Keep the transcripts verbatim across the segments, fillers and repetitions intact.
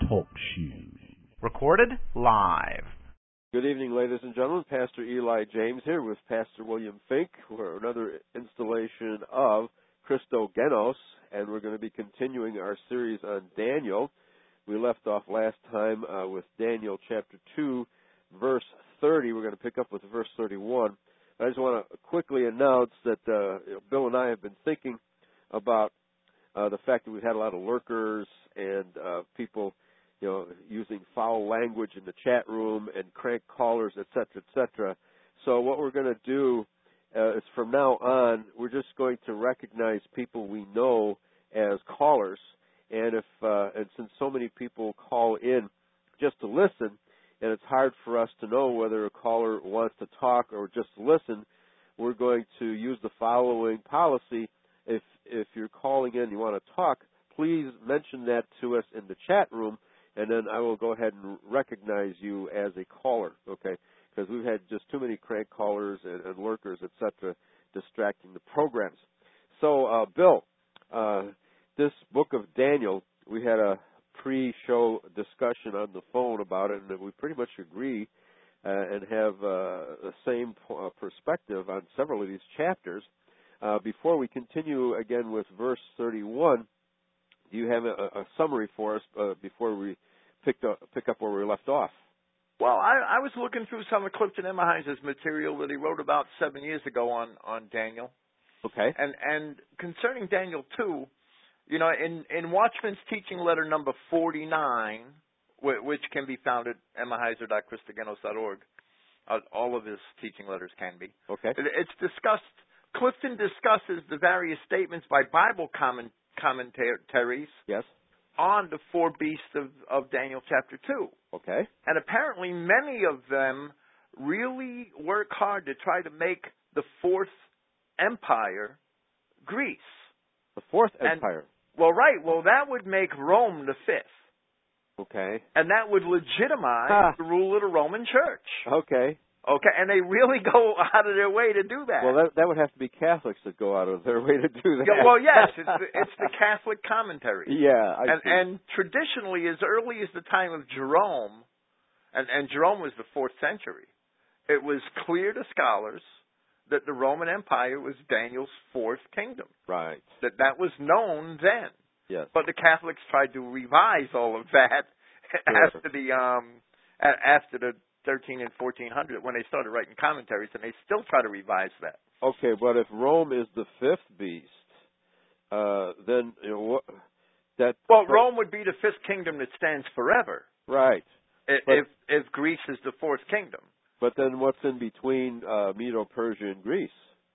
Talk Show. Recorded live. Good evening, ladies and gentlemen. Pastor Eli James here with Pastor William Fink for another installation of Christogenos, and we're going to be continuing our series on Daniel. We left off last time uh, with Daniel chapter two, verse thirty. We're going to pick up with verse thirty-one. I just want to quickly announce that uh, you know, Bill and I have been thinking about uh, the fact that we've had a lot of lurkers and uh, people, you know, using foul language in the chat room and crank callers, et cetera, et cetera. So what we're going to do uh, is from now on, we're just going to recognize people we know as callers. And if uh, and since so many people call in just to listen, and it's hard for us to know whether a caller wants to talk or just listen, we're going to use the following policy. If if you're calling in and you want to talk, please mention that to us in the chat room, and then I will go ahead and recognize you as a caller, okay? Because we've had just too many crank callers and, and lurkers, et cetera, distracting the programs. So, uh, Bill, uh, this book of Daniel, we had a pre-show discussion on the phone about it, and we pretty much agree uh, and have uh, the same uh, perspective on several of these chapters. Uh, before we continue again with verse thirty-one, do you have a, a summary for us uh, before we pick up, pick up where we left off? Well, I, I was looking through some of Clifton Emmerheiser's material that he wrote about seven years ago on, on Daniel. Okay. And and concerning Daniel two, you know, in, in Watchman's teaching letter number forty-nine, which can be found at emmerheiser dot christogenos dot org, uh, all of his teaching letters can be. Okay. It, it's discussed, Clifton discusses the various statements by Bible comment, commentaries yes. on the four beasts of, of Daniel chapter two. Okay. And apparently many of them really work hard to try to make the fourth empire Greece. The fourth And, empire. well, right. Well, that would make Rome the fifth. Okay. And that would legitimize ah. the rule of the Roman Church. Okay. Okay, and they really go out of their way to do that. Well, that that would have to be Catholics that go out of their way to do that. Yeah, well, yes, it's the, it's the Catholic commentary. Yeah, I and, see. and traditionally, as early as the time of Jerome, and, and Jerome was the fourth century, it was clear to scholars that the Roman Empire was Daniel's fourth kingdom. Right. That that was known then. Yes. But the Catholics tried to revise all of that sure. after the um after the thirteen and fourteen hundred when they started writing commentaries, and they still try to revise that. Okay, but if Rome is the fifth beast, uh, then you know, what, that well, Rome would be the fifth kingdom that stands forever. Right. If but, if, if Greece is the fourth kingdom. But then what's in between uh, Medo-Persia and Greece?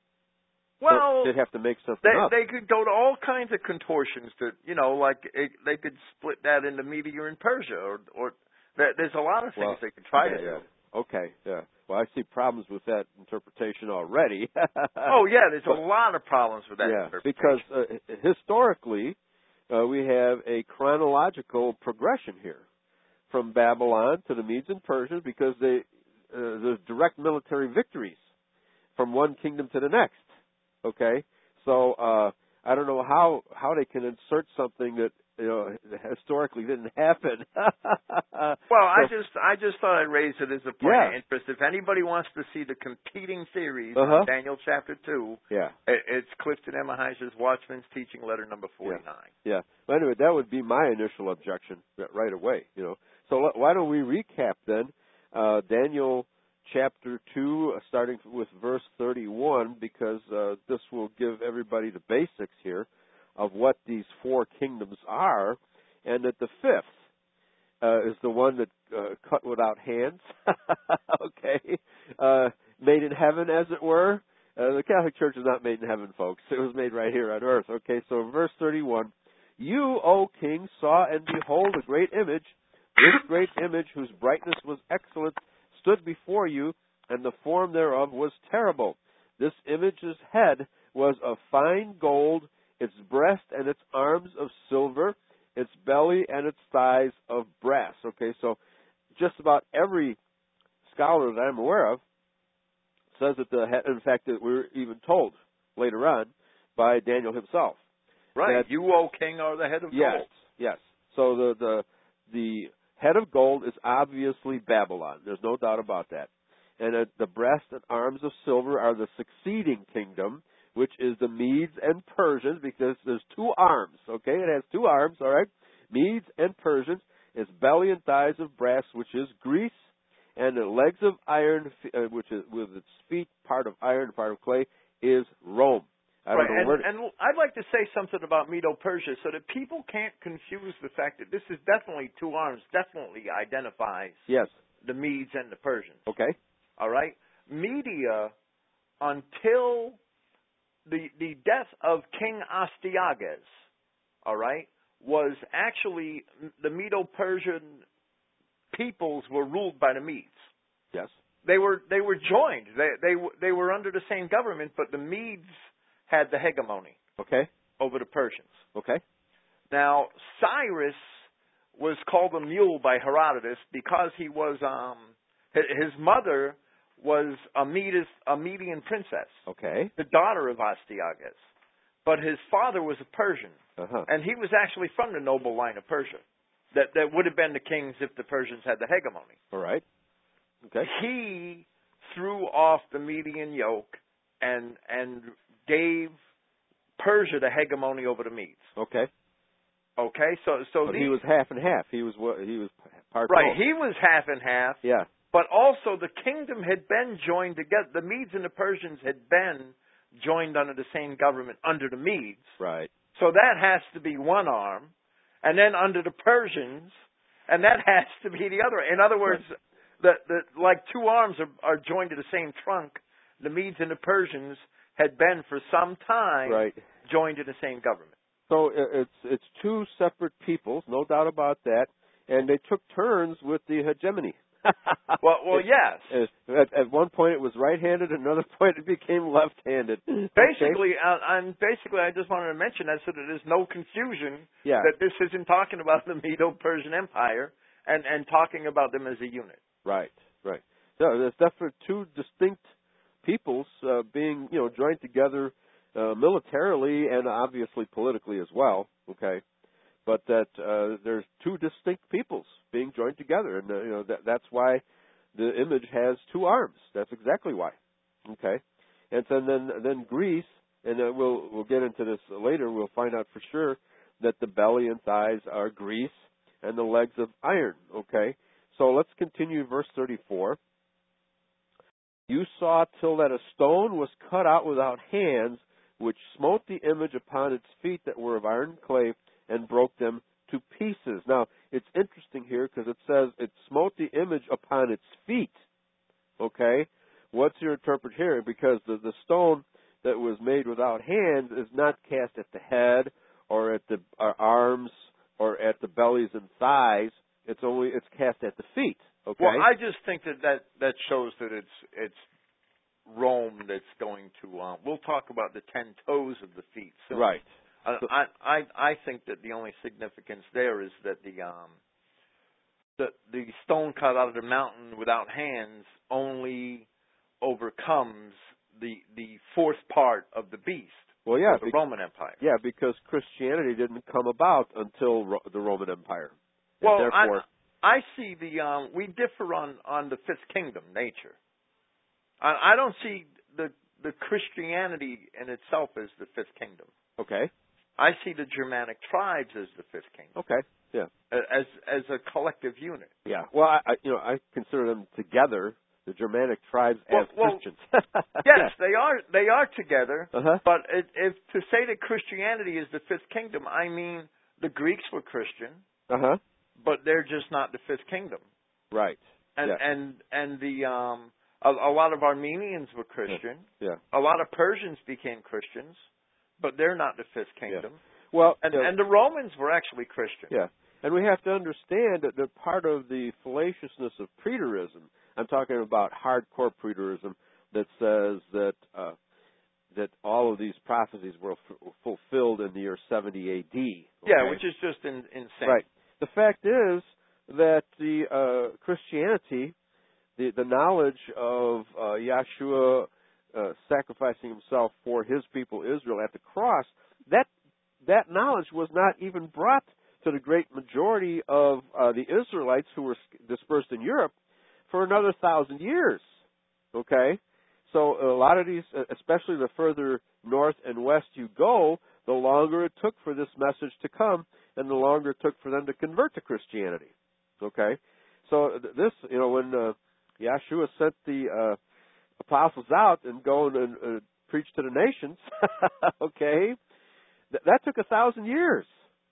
Well, they'd have to make something they, up. They could go to all kinds of contortions to, you know, like it, they could split that into Media and Persia, or or there's a lot of things well, they could try yeah, to yeah. do. Okay, yeah. Well, I see problems with that interpretation already. oh, yeah, there's but, a lot of problems with that yeah, interpretation. because uh, historically, uh, we have a chronological progression here from Babylon to the Medes and Persians because they uh, there's direct military victories from one kingdom to the next. Okay, so uh, I don't know how how they can insert something that you know historically didn't happen. well, I so, just I just thought I'd raise it as a point yeah. of interest. If anybody wants to see the competing theories uh-huh. on Daniel chapter two, yeah, it, it's Clifton Emmerheiser's Watchman's Teaching Letter number forty-nine. Yeah. yeah. Well, anyway, that would be my initial objection right away. You know, so why don't we recap then uh, Daniel chapter two, uh, starting with verse thirty-one, because uh, this will give everybody the basics here of what these four kingdoms are, and that the fifth uh, is the one that uh, cut without hands, okay, uh, made in heaven, as it were. Uh, the Catholic Church is not made in heaven, folks. It was made right here on earth. Okay, so verse thirty-one, you, O king, saw and behold a great image. This great image, whose brightness was excellent, stood before you, and the form thereof was terrible. This image's head was of fine gold, its breast and its arms of silver, its belly and its thighs of brass. Okay, so just about every scholar that I'm aware of says that the head, in fact, that we're even told later on by Daniel himself. Right, that, you, O king, are the head of yes, gold. Yes, so the, the the head of gold is obviously Babylon. There's no doubt about that. And uh, the breast and arms of silver are the succeeding kingdom, which is the Medes and Persians, because there's two arms, okay? It has two arms, all right? Medes and Persians. Its belly and thighs of brass, which is Greece, and the legs of iron, uh, which is with its feet, part of iron, part of clay, is Rome. I don't right, know and, where and I'd like to say something about Medo-Persia so that people can't confuse the fact that this is definitely two arms, definitely identifies yes. the Medes and the Persians. Okay. All right? Media, until the the death of King Astyages, all right, was actually the Medo-Persian peoples were ruled by the Medes. Yes. They were they were joined. They they they were under the same government, but the Medes had the hegemony. Okay. Over the Persians. Okay. Now Cyrus was called a mule by Herodotus because he was um his mother was a Medes, a Median princess. Okay. The daughter of Astyages. But his father was a Persian. Uh-huh. And he was actually from the noble line of Persia. That that would have been the kings if the Persians had the hegemony. All right. Okay. He threw off the Median yoke and and gave Persia the hegemony over the Medes. Okay. Okay, so so but these, he was half and half. He was what he was part. Right, both. he was half and half. Yeah. But also the kingdom had been joined together. The Medes and the Persians had been joined under the same government under the Medes. Right. So that has to be one arm, and then under the Persians, and that has to be the other. In other words, right. the, the like two arms are, are joined to the same trunk. The Medes and the Persians had been for some time right. joined to the same government. So it's it's two separate peoples, no doubt about that, and they took turns with the hegemony. well, well, yes. At, at one point it was right-handed, at another point it became left-handed. Basically, okay? uh, I'm basically I just wanted to mention that so that there's no confusion yeah. that this isn't talking about the Medo-Persian Empire and and talking about them as a unit. Right, right. So there's definitely two distinct peoples uh, being, you know, joined together uh, militarily and obviously politically as well. Okay. But that uh, there's two distinct peoples being joined together, and uh, you know that, that's why the image has two arms. That's exactly why. Okay, and so then then Greece, and uh, we'll we'll get into this later. We'll find out for sure that the belly and thighs are Greece, and the legs of iron. Okay, so let's continue verse thirty-four. You saw till that a stone was cut out without hands, which smote the image upon its feet that were of iron and clay, and broke them to pieces. Now, it's interesting here because it says it smote the image upon its feet. Okay? What's your interpret here? Because the, the stone that was made without hands is not cast at the head or at the uh, arms or at the bellies and thighs. It's only it's cast at the feet. Okay? Well, I just think that that, that shows that it's it's Rome that's going to. Uh, we'll talk about the ten toes of the feet soon. Right. Uh, I, I I think that the only significance there is that the um the the stone cut out of the mountain without hands only overcomes the the fourth part of the beast. Well, yeah, of the Roman Empire. Yeah, because Christianity didn't come about until Ro- the Roman Empire. And well, therefore, I I see the um we differ on on the fifth kingdom nature. I, I don't see the the Christianity in itself as the fifth kingdom. Okay. I see the Germanic tribes as the fifth kingdom. Okay, yeah. As as a collective unit. Yeah. Well, I, I you know I consider them together, the Germanic tribes well, as well, Christians. yes, they are they are together. Uh-huh. But it, if to say that Christianity is the fifth kingdom, I mean the Greeks were Christian. Uh huh. But they're just not the fifth kingdom. Right. And yeah. and and the um a, a lot of Armenians were Christian. Yeah. A lot of Persians became Christians. But they're not the fifth kingdom. Yeah. Well, and, uh, and the Romans were actually Christian. Yeah, and we have to understand that the part of the fallaciousness of preterism. I'm talking about hardcore preterism that says that uh, that all of these prophecies were f- fulfilled in the year seventy A D. Okay? Yeah, which is just in, insane. Right. The fact is that the uh, Christianity, the the knowledge of uh, Yahshua. Uh, sacrificing himself for his people Israel at the cross, that that knowledge was not even brought to the great majority of uh, the Israelites who were dispersed in Europe for another thousand years. Okay? So a lot of these, especially the further north and west you go, the longer it took for this message to come and the longer it took for them to convert to Christianity. Okay? So this, you know, when uh, Yeshua sent the uh, apostles out and go and uh, preach to the nations, okay, th- that took a thousand years.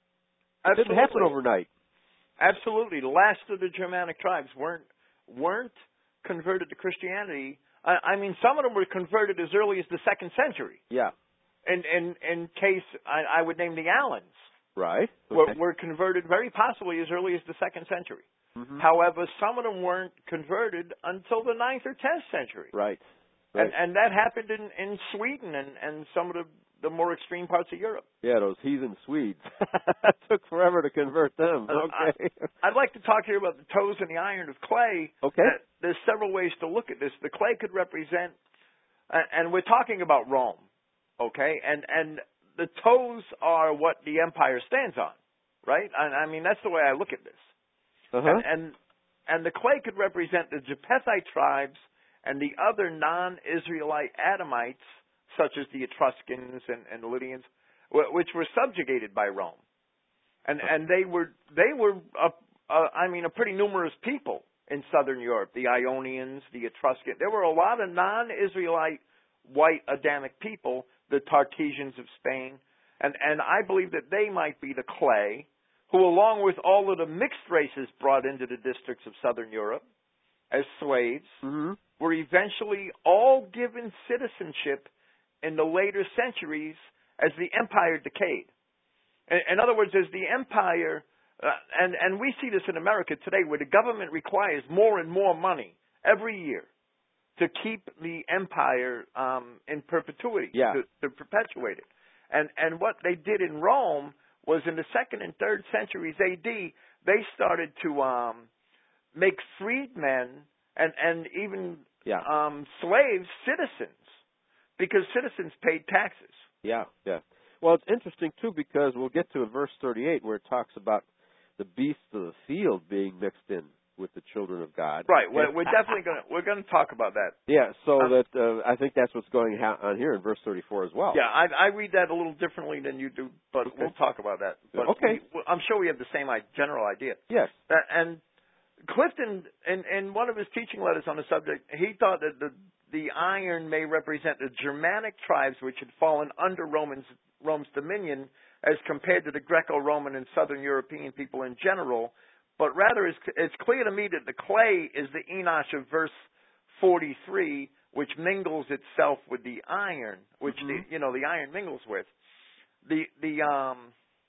It Absolutely. didn't happen overnight. Absolutely. The last of the Germanic tribes weren't weren't converted to Christianity. I, I mean, some of them were converted as early as the second century. Yeah. In in in case I, I would name the Allens. Right. Okay. Were, were converted very possibly as early as the second century. Mm-hmm. However, some of them weren't converted until the ninth or tenth century. Right. Right. And and that happened in, in Sweden and, and some of the, the more extreme parts of Europe. Yeah, those heathen Swedes. It took forever to convert them. Okay. I, I'd like to talk here about the toes and the iron of clay. Okay. Uh, there's several ways to look at this. The clay could represent, uh, and we're talking about Rome, okay? And and the toes are what the empire stands on, right? I, I mean, that's the way I look at this. Uh-huh. And, and and the clay could represent the Japhethite tribes and the other non-Israelite Adamites, such as the Etruscans and, and Lydians, which were subjugated by Rome, and and they were they were a, a, I mean a pretty numerous people in southern Europe. The Ionians, the Etruscans. There were a lot of non-Israelite white Adamic people, the Tartessians of Spain, and and I believe that they might be the clay, who, along with all of the mixed races brought into the districts of southern Europe as slaves, mm-hmm. were eventually all given citizenship in the later centuries as the empire decayed. In, in other words, as the empire, uh, and, and we see this in America today, where the government requires more and more money every year to keep the empire um, in perpetuity, yeah. to, to perpetuate it. And, and what they did in Rome was in the second and third centuries A D, they started to um, make freedmen and, and even yeah. um, slaves citizens, because citizens paid taxes. Yeah, yeah. Well, it's interesting, too, because we'll get to verse thirty-eight where it talks about the beasts of the field being mixed in with the children of God. Right. We're, we're definitely going to we're going to talk about that. Yeah, so um, that uh, I think that's what's going ha- on here in verse thirty-four as well. Yeah, I, I read that a little differently than you do, but Okay. we'll talk about that. But okay. we, I'm sure we have the same general idea. Yes. Uh, and Clifton, in, in one of his teaching letters on the subject, he thought that the the iron may represent the Germanic tribes which had fallen under Romans, Rome's dominion as compared to the Greco-Roman and Southern European people in general, but rather it's, it's clear to me that the clay is the Enosh of verse forty-three, which mingles itself with the iron, which mm-hmm. the you know the iron mingles with. The the um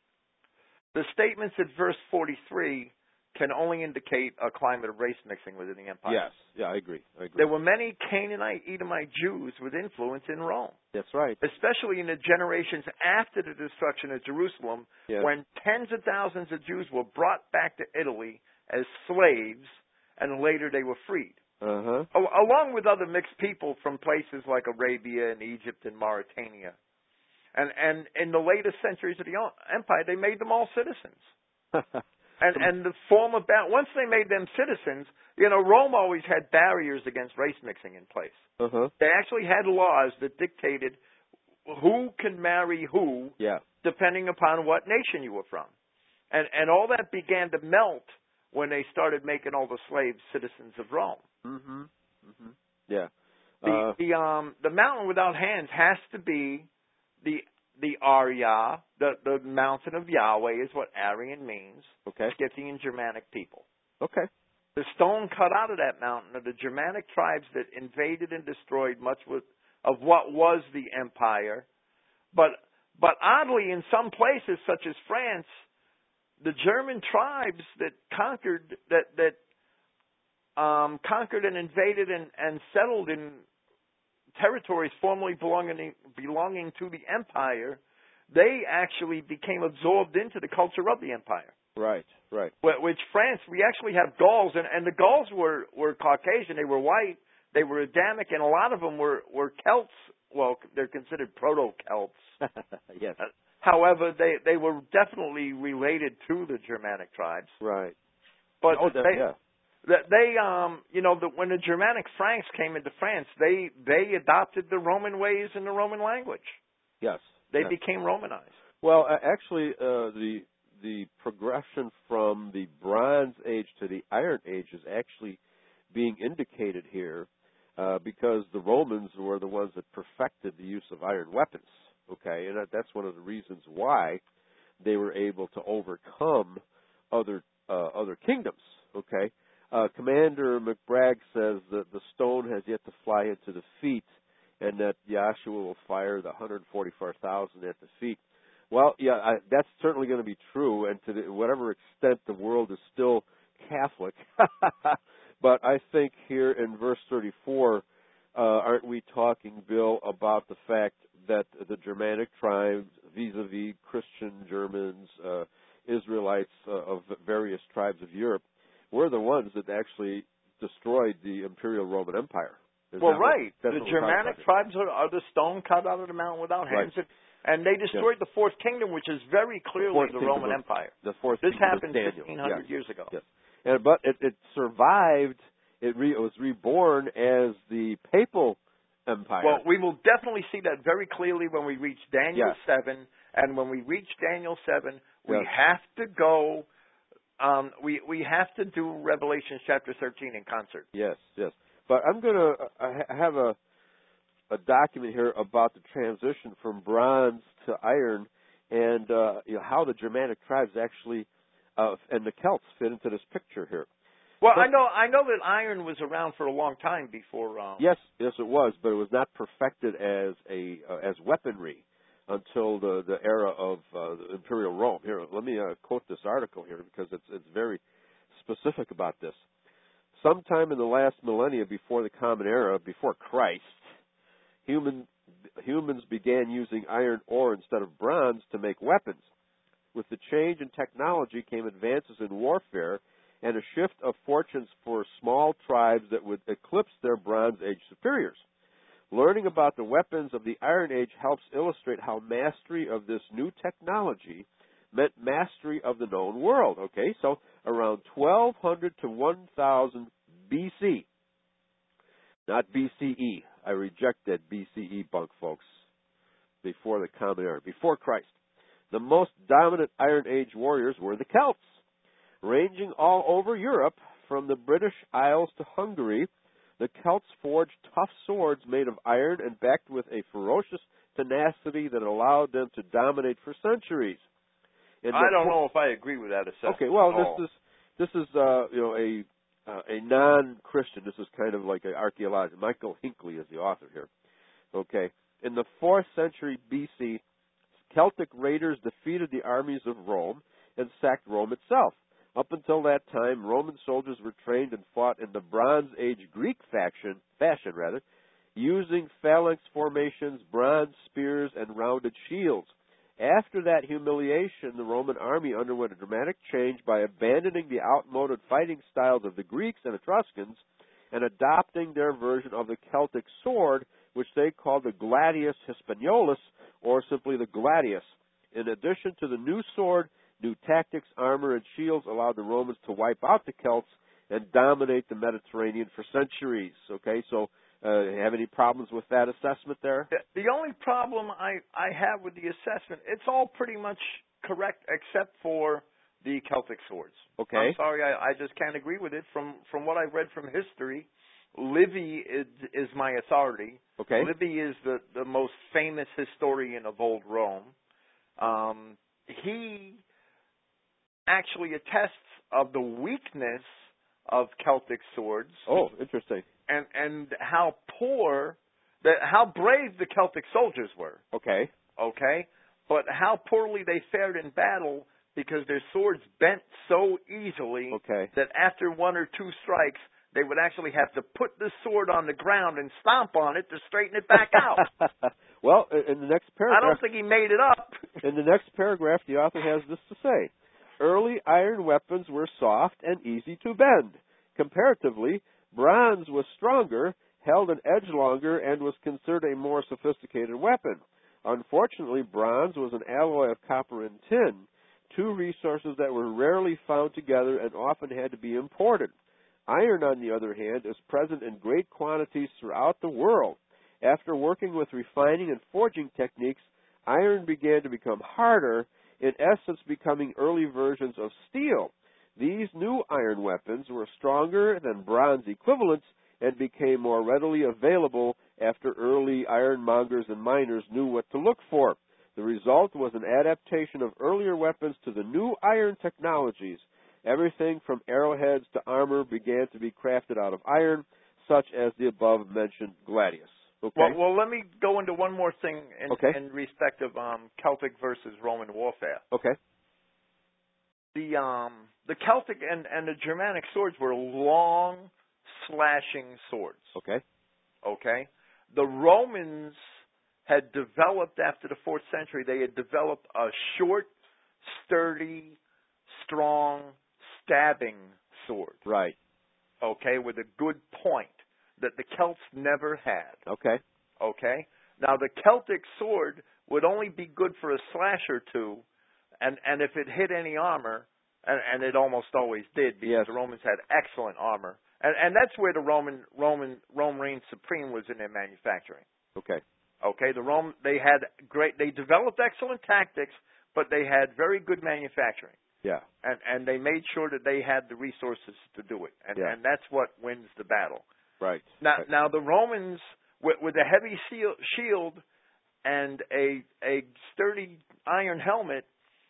the statements at verse forty-three can only indicate a climate of race mixing within the empire. Yes, yeah, I agree. I agree. There were many Canaanite, Edomite Jews with influence in Rome. That's right. Especially in the generations after the destruction of Jerusalem, yes. when tens of thousands of Jews were brought back to Italy as slaves, and later they were freed. Uh-huh. O- along with other mixed people from places like Arabia and Egypt and Mauritania. And, and in the later centuries of the empire, they made them all citizens. And and the form of ba- once they made them citizens, you know, Rome always had barriers against race mixing in place. Uh-huh. They actually had laws that dictated who can marry who, yeah. depending upon what nation you were from, and and all that began to melt when they started making all the slaves citizens of Rome. Mm-hmm. Mm-hmm. Yeah. The uh, the um the mountain without hands has to be the the Arya, the, the mountain of Yahweh is what Aryan means. Okay. Scythian Germanic people. Okay. The stone cut out of that mountain are the Germanic tribes that invaded and destroyed much with, of what was the empire. But but oddly, in some places, such as France, the German tribes that conquered that that um, conquered and invaded and, and settled in territories formerly belonging belonging to the empire, they actually became absorbed into the culture of the empire. Right, right. Which France, we actually have Gauls, and, and the Gauls were, were Caucasian. They were white. They were Adamic, and a lot of them were, were Celts. Well, they're considered proto-Celts. Yes. However, they they were definitely related to the Germanic tribes. Right. But oh, that, they, yeah. That they, um, you know, the, when the Germanic Franks came into France, they they adopted the Roman ways and the Roman language. Yes. They yes. became Romanized. Well, uh, actually, uh, the the progression from the Bronze Age to the Iron Age is actually being indicated here uh, because the Romans were the ones that perfected the use of iron weapons. Okay, and that, that's one of the reasons why they were able to overcome other uh, other kingdoms. Okay. Uh, Commander McBragg says that the stone has yet to fly into the feet, and that Yahshua will fire the one hundred forty-four thousand at the feet. Well, yeah, I, that's certainly going to be true, and to the, whatever extent the world is still Catholic. But I think here in verse thirty-four, uh, aren't we talking, Bill, about the fact that the Germanic tribes, vis-a-vis Christian Germans, uh, Israelites uh, of various tribes of Europe, we're the ones that actually destroyed the Imperial Roman Empire. Is well, right. What, the Germanic tribes are, are the stone cut out of the mountain without hands. Right. And they destroyed yes. the Fourth Kingdom, which is very clearly the, the Roman of, Empire. The fourth this kingdom happened Daniel. fifteen hundred yes. years ago. Yes. And, but it, it survived. It, re, it was reborn as the Papal Empire. Well, we will definitely see that very clearly when we reach Daniel yes. seven. And when we reach Daniel seven, we yes. have to go... Um, we we have to do Revelation chapter thirteen in concert. Yes, yes. But I'm going to uh, have a a document here about the transition from bronze to iron, and uh, you know, how the Germanic tribes actually uh, and the Celts fit into this picture here. Well, but, I know I know that iron was around for a long time before. Um, yes, yes, it was, but it was not perfected as a uh, as weaponry until the, the era of uh, the Imperial Rome. Here, let me uh, quote this article here because it's it's very specific about this. Sometime in the last millennia before the Common Era, before Christ, human humans began using iron ore instead of bronze to make weapons. With the change in technology came advances in warfare and a shift of fortunes for small tribes that would eclipse their Bronze Age superiors. Learning about the weapons of the Iron Age helps illustrate how mastery of this new technology meant mastery of the known world. Okay, so around twelve hundred to one thousand B C. Not B C E. I reject that B C E bunk, folks. Before the Common Era, before Christ. The most dominant Iron Age warriors were the Celts. Ranging all over Europe, from the British Isles to Hungary, the Celts forged tough swords made of iron and backed with a ferocious tenacity that allowed them to dominate for centuries. In I don't know if I agree with that assessment. Okay, well, at all. this is this is uh, you know a uh, a non-Christian. This is kind of like an archaeologist. Michael Hinckley is the author here. Okay, in the fourth century B C, Celtic raiders defeated the armies of Rome and sacked Rome itself. Up until that time, Roman soldiers were trained and fought in the Bronze Age Greek faction, fashion, rather, using phalanx formations, bronze spears, and rounded shields. After that humiliation, the Roman army underwent a dramatic change by abandoning the outmoded fighting styles of the Greeks and Etruscans and adopting their version of the Celtic sword, which they called the gladius hispaniolus, or simply the gladius. In addition to the new sword, new tactics, armor, and shields allowed the Romans to wipe out the Celts and dominate the Mediterranean for centuries. Okay, so uh, have any problems with that assessment there? The only problem I, I have with the assessment, it's all pretty much correct except for the Celtic swords. Okay. I'm sorry, I, I just can't agree with it. From from what I've read from history, Livy is, is my authority. Okay. Livy is the, the most famous historian of old Rome. Um, he actually attests of the weakness of Celtic swords. Oh, interesting. And and how poor, that how brave the Celtic soldiers were. Okay. Okay? But how poorly they fared in battle because their swords bent so easily okay. that after one or two strikes, they would actually have to put the sword on the ground and stomp on it to straighten it back out. Well, in the next paragraph... I don't think he made it up. In the next paragraph, the author has this to say. Early iron weapons were soft and easy to bend. Comparatively, bronze was stronger, held an edge longer, and was considered a more sophisticated weapon. Unfortunately, bronze was an alloy of copper and tin, two resources that were rarely found together and often had to be imported. Iron, on the other hand, is present in great quantities throughout the world. After working with refining and forging techniques, iron began to become harder, in essence becoming early versions of steel. These new iron weapons were stronger than bronze equivalents and became more readily available after early ironmongers and miners knew what to look for. The result was an adaptation of earlier weapons to the new iron technologies. Everything from arrowheads to armor began to be crafted out of iron, such as the above-mentioned gladius. Okay. Well, well, let me go into one more thing in, okay. in respect of um, Celtic versus Roman warfare. Okay. The um, the Celtic and, and the Germanic swords were long, slashing swords. Okay. Okay. The Romans had developed, after the fourth century, they had developed a short, sturdy, strong, stabbing sword. Right. Okay, with a good point that the Celts never had. Okay. Okay? Now, the Celtic sword would only be good for a slash or two, and, and if it hit any armor, and, and it almost always did, because yes. the Romans had excellent armor. And, and that's where the Roman Roman Rome reigned supreme, was in their manufacturing. Okay. Okay, the Rome they had great they developed excellent tactics, but they had very good manufacturing. Yeah. And and they made sure that they had the resources to do it. And yeah. and that's what wins the battle. Right. Now right. now the Romans with, with a heavy shield and a a sturdy iron helmet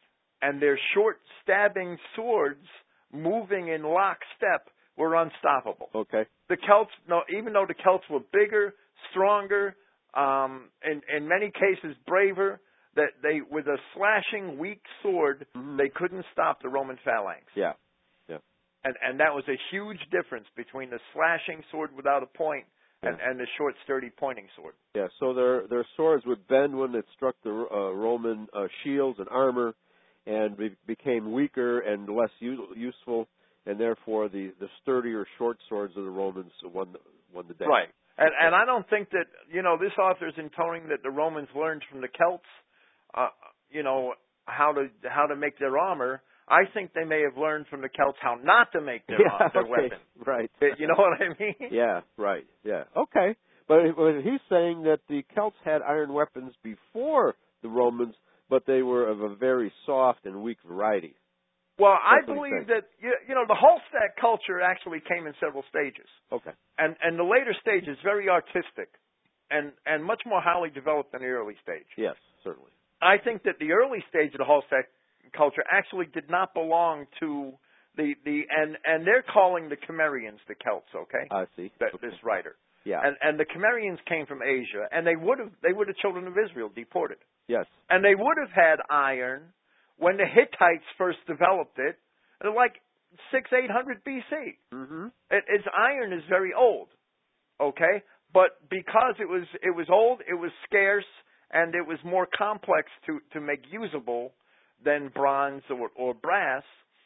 and their short stabbing swords moving in lockstep were unstoppable. Okay. The Celts, no, even though the Celts were bigger, stronger, um, in in many cases braver, that they with a slashing weak sword, mm-hmm. they couldn't stop the Roman phalanx. Yeah. Yeah. And and that was a huge difference between the slashing sword without a point and, yeah. and the short, sturdy pointing sword. Yeah. So their their swords would bend when it struck the uh, Roman uh, shields and armor, and be, became weaker and less u- useful. And therefore, the, the sturdier short swords of the Romans won the, won the day. Right. And and I don't think that, you know, this author is intoning that the Romans learned from the Celts, uh, you know, how to how to make their armor. I think they may have learned from the Celts how not to make their, yeah, uh, their okay. weapon. Right. You know what I mean? Yeah, right. Yeah. Okay. But, but he's saying that the Celts had iron weapons before the Romans, but they were of a very soft and weak variety. Well, I That's believe that, you, you know, the Hallstatt culture actually came in several stages. Okay. And and the later stage is very artistic and, and much more highly developed than the early stage. Yes, certainly. I think that the early stage of the Hallstatt culture actually did not belong to the, the and, and they're calling the Cimmerians the Celts, okay? I see. That, okay. This writer. Yeah. And and the Cimmerians came from Asia, and they would have they were the children of Israel deported. Yes. And they would have had iron when the Hittites first developed it, like six, eight hundred B C. Mm-hmm. It, its iron is very old, okay? But because it was it was old, it was scarce, and it was more complex to, to make usable than bronze or, or brass.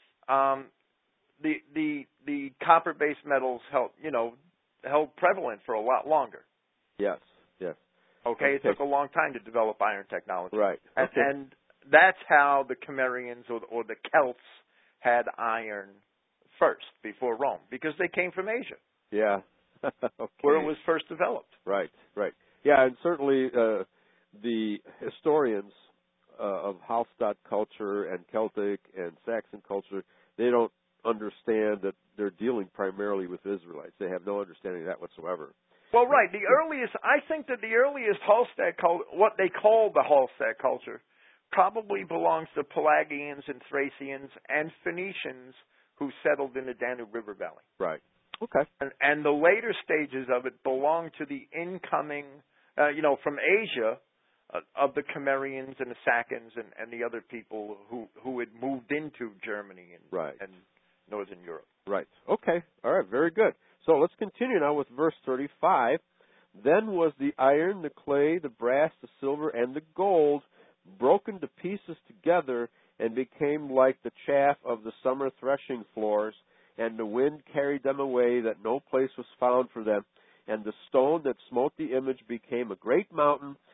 Um, the the the copper-based metals held you know held prevalent for a lot longer. Yes. Yes. Okay, okay. it took a long time to develop iron technology. Right. And, okay. and that's how the Cimmerians or, or the Celts had iron first before Rome, because they came from Asia. Yeah. okay. Where it was first developed. Right, right. Yeah, and certainly uh, the historians uh, of Hallstatt culture and Celtic and Saxon culture, they don't understand that they're dealing primarily with Israelites. They have no understanding of that whatsoever. Well, right. The earliest, I think that the earliest Hallstatt culture, what they call the Hallstatt culture, probably belongs to Pelagians and Thracians and Phoenicians who settled in the Danube River Valley. Right. Okay. And, and the later stages of it belong to the incoming, uh, you know, from Asia, uh, of the Cimmerians and the Saxons and, and the other people who, who had moved into Germany and, right. and Northern Europe. Right. Okay. All right. Very good. So let's continue now with verse thirty-five. Then was the iron, the clay, the brass, the silver, and the gold broken to pieces together and became like the chaff of the summer threshing floors, and the wind carried them away that no place was found for them. And the stone that smote the image became a great mountain,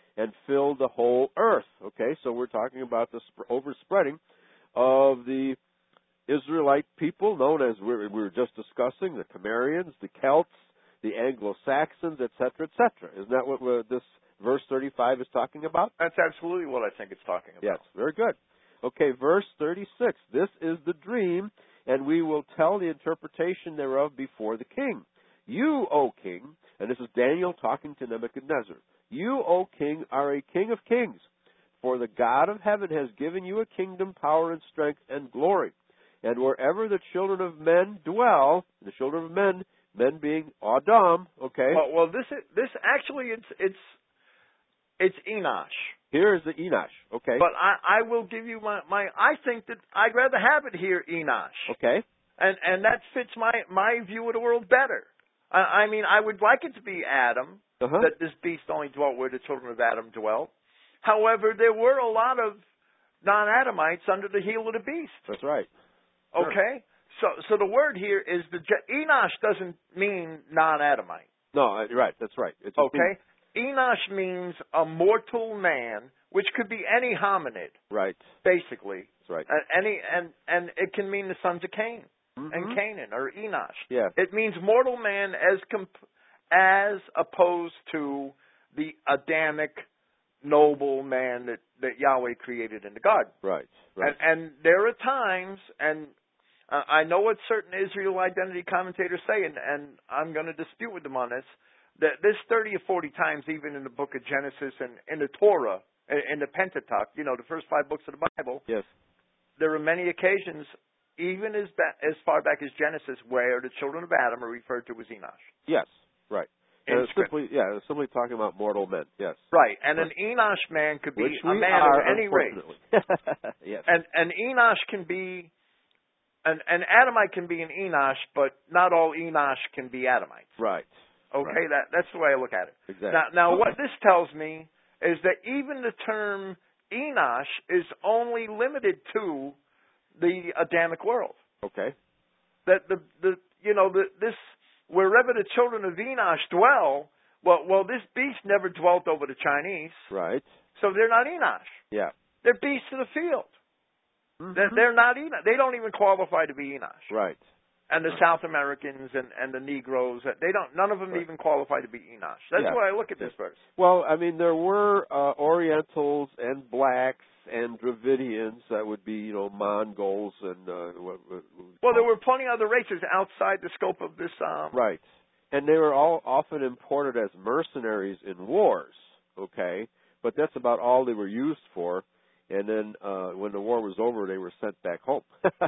and filled the whole earth. Okay, so we're talking about the sp- overspreading of the Israelite people, known as we were just discussing, the Cimmerians, the Celts, the Anglo-Saxons, et cetera, et cetera. Isn't that what uh, this verse thirty-five is talking about? That's absolutely what I think it's talking about. Yes, very good. Okay, verse thirty-six. This is the dream, and we will tell the interpretation thereof before the king. You, O king, and this is Daniel talking to Nebuchadnezzar, you, O king, are a king of kings, for the God of heaven has given you a kingdom, power, and strength, and glory. And wherever the children of men dwell, the children of men, men being Adam, okay? Well, well this is, this actually it's it's it's Enosh. Here is the Enosh, okay? But I, I will give you my, my I think that I'd rather have it here Enosh. Okay. And and that fits my my view of the world better. I, I mean, I would like it to be Adam, uh-huh. that this beast only dwelt where the children of Adam dwelt. However, there were a lot of non-Adamites under the heel of the beast. That's right. Okay? Sure. So so the word here is the Enosh doesn't mean non-Adamite. No, you're right. That's right. It's okay? Enosh means a mortal man, which could be any hominid. Right. Basically. That's right. And any and and it can mean the sons of Cain mm-hmm. and Canaan or Enosh. Yeah. It means mortal man as comp- as opposed to the Adamic noble man that, that Yahweh created in the garden. Right. Right. And, and there are times, and uh, I know what certain Israel identity commentators say, and, and I'm going to dispute with them on this, that this thirty or forty times, even in the book of Genesis and in the Torah, in, in the Pentateuch, you know, the first five books of the Bible, yes, there are many occasions, even as ba- as far back as Genesis, where the children of Adam are referred to as Enosh. Yes, right. And it's simply, yeah, it's simply talking about mortal men. Yes. Right, and right. an Enosh man could be Which a we man are, of any race. Yes. And an Enosh can be, an, an Adamite can be an Enosh, but not all Enosh can be Adamites. Right. Okay, right. that that's the way I look at it. Exactly. Now, now what this tells me is that even the term Enosh is only limited to the Adamic world. Okay. That the the you know the this wherever the children of Enosh dwell, well well this beast never dwelt over the Chinese. Right. So they're not Enosh. Yeah. They're beasts of the field. Mm-hmm. They're, they're not Enosh. They don't even qualify to be Enosh. Right. And the right. South Americans and, and the Negroes, they don't. None of them right. even qualify to be Enosh. That's yeah. why I look at this yeah. verse. Well, I mean, there were uh, Orientals and blacks and Dravidians. That would be, you know, Mongols and. Uh, what, what, well, there were plenty of other races outside the scope of this. Um, right, and they were all often imported as mercenaries in wars. Okay, but that's about all they were used for. And then uh, when the war was over, they were sent back home.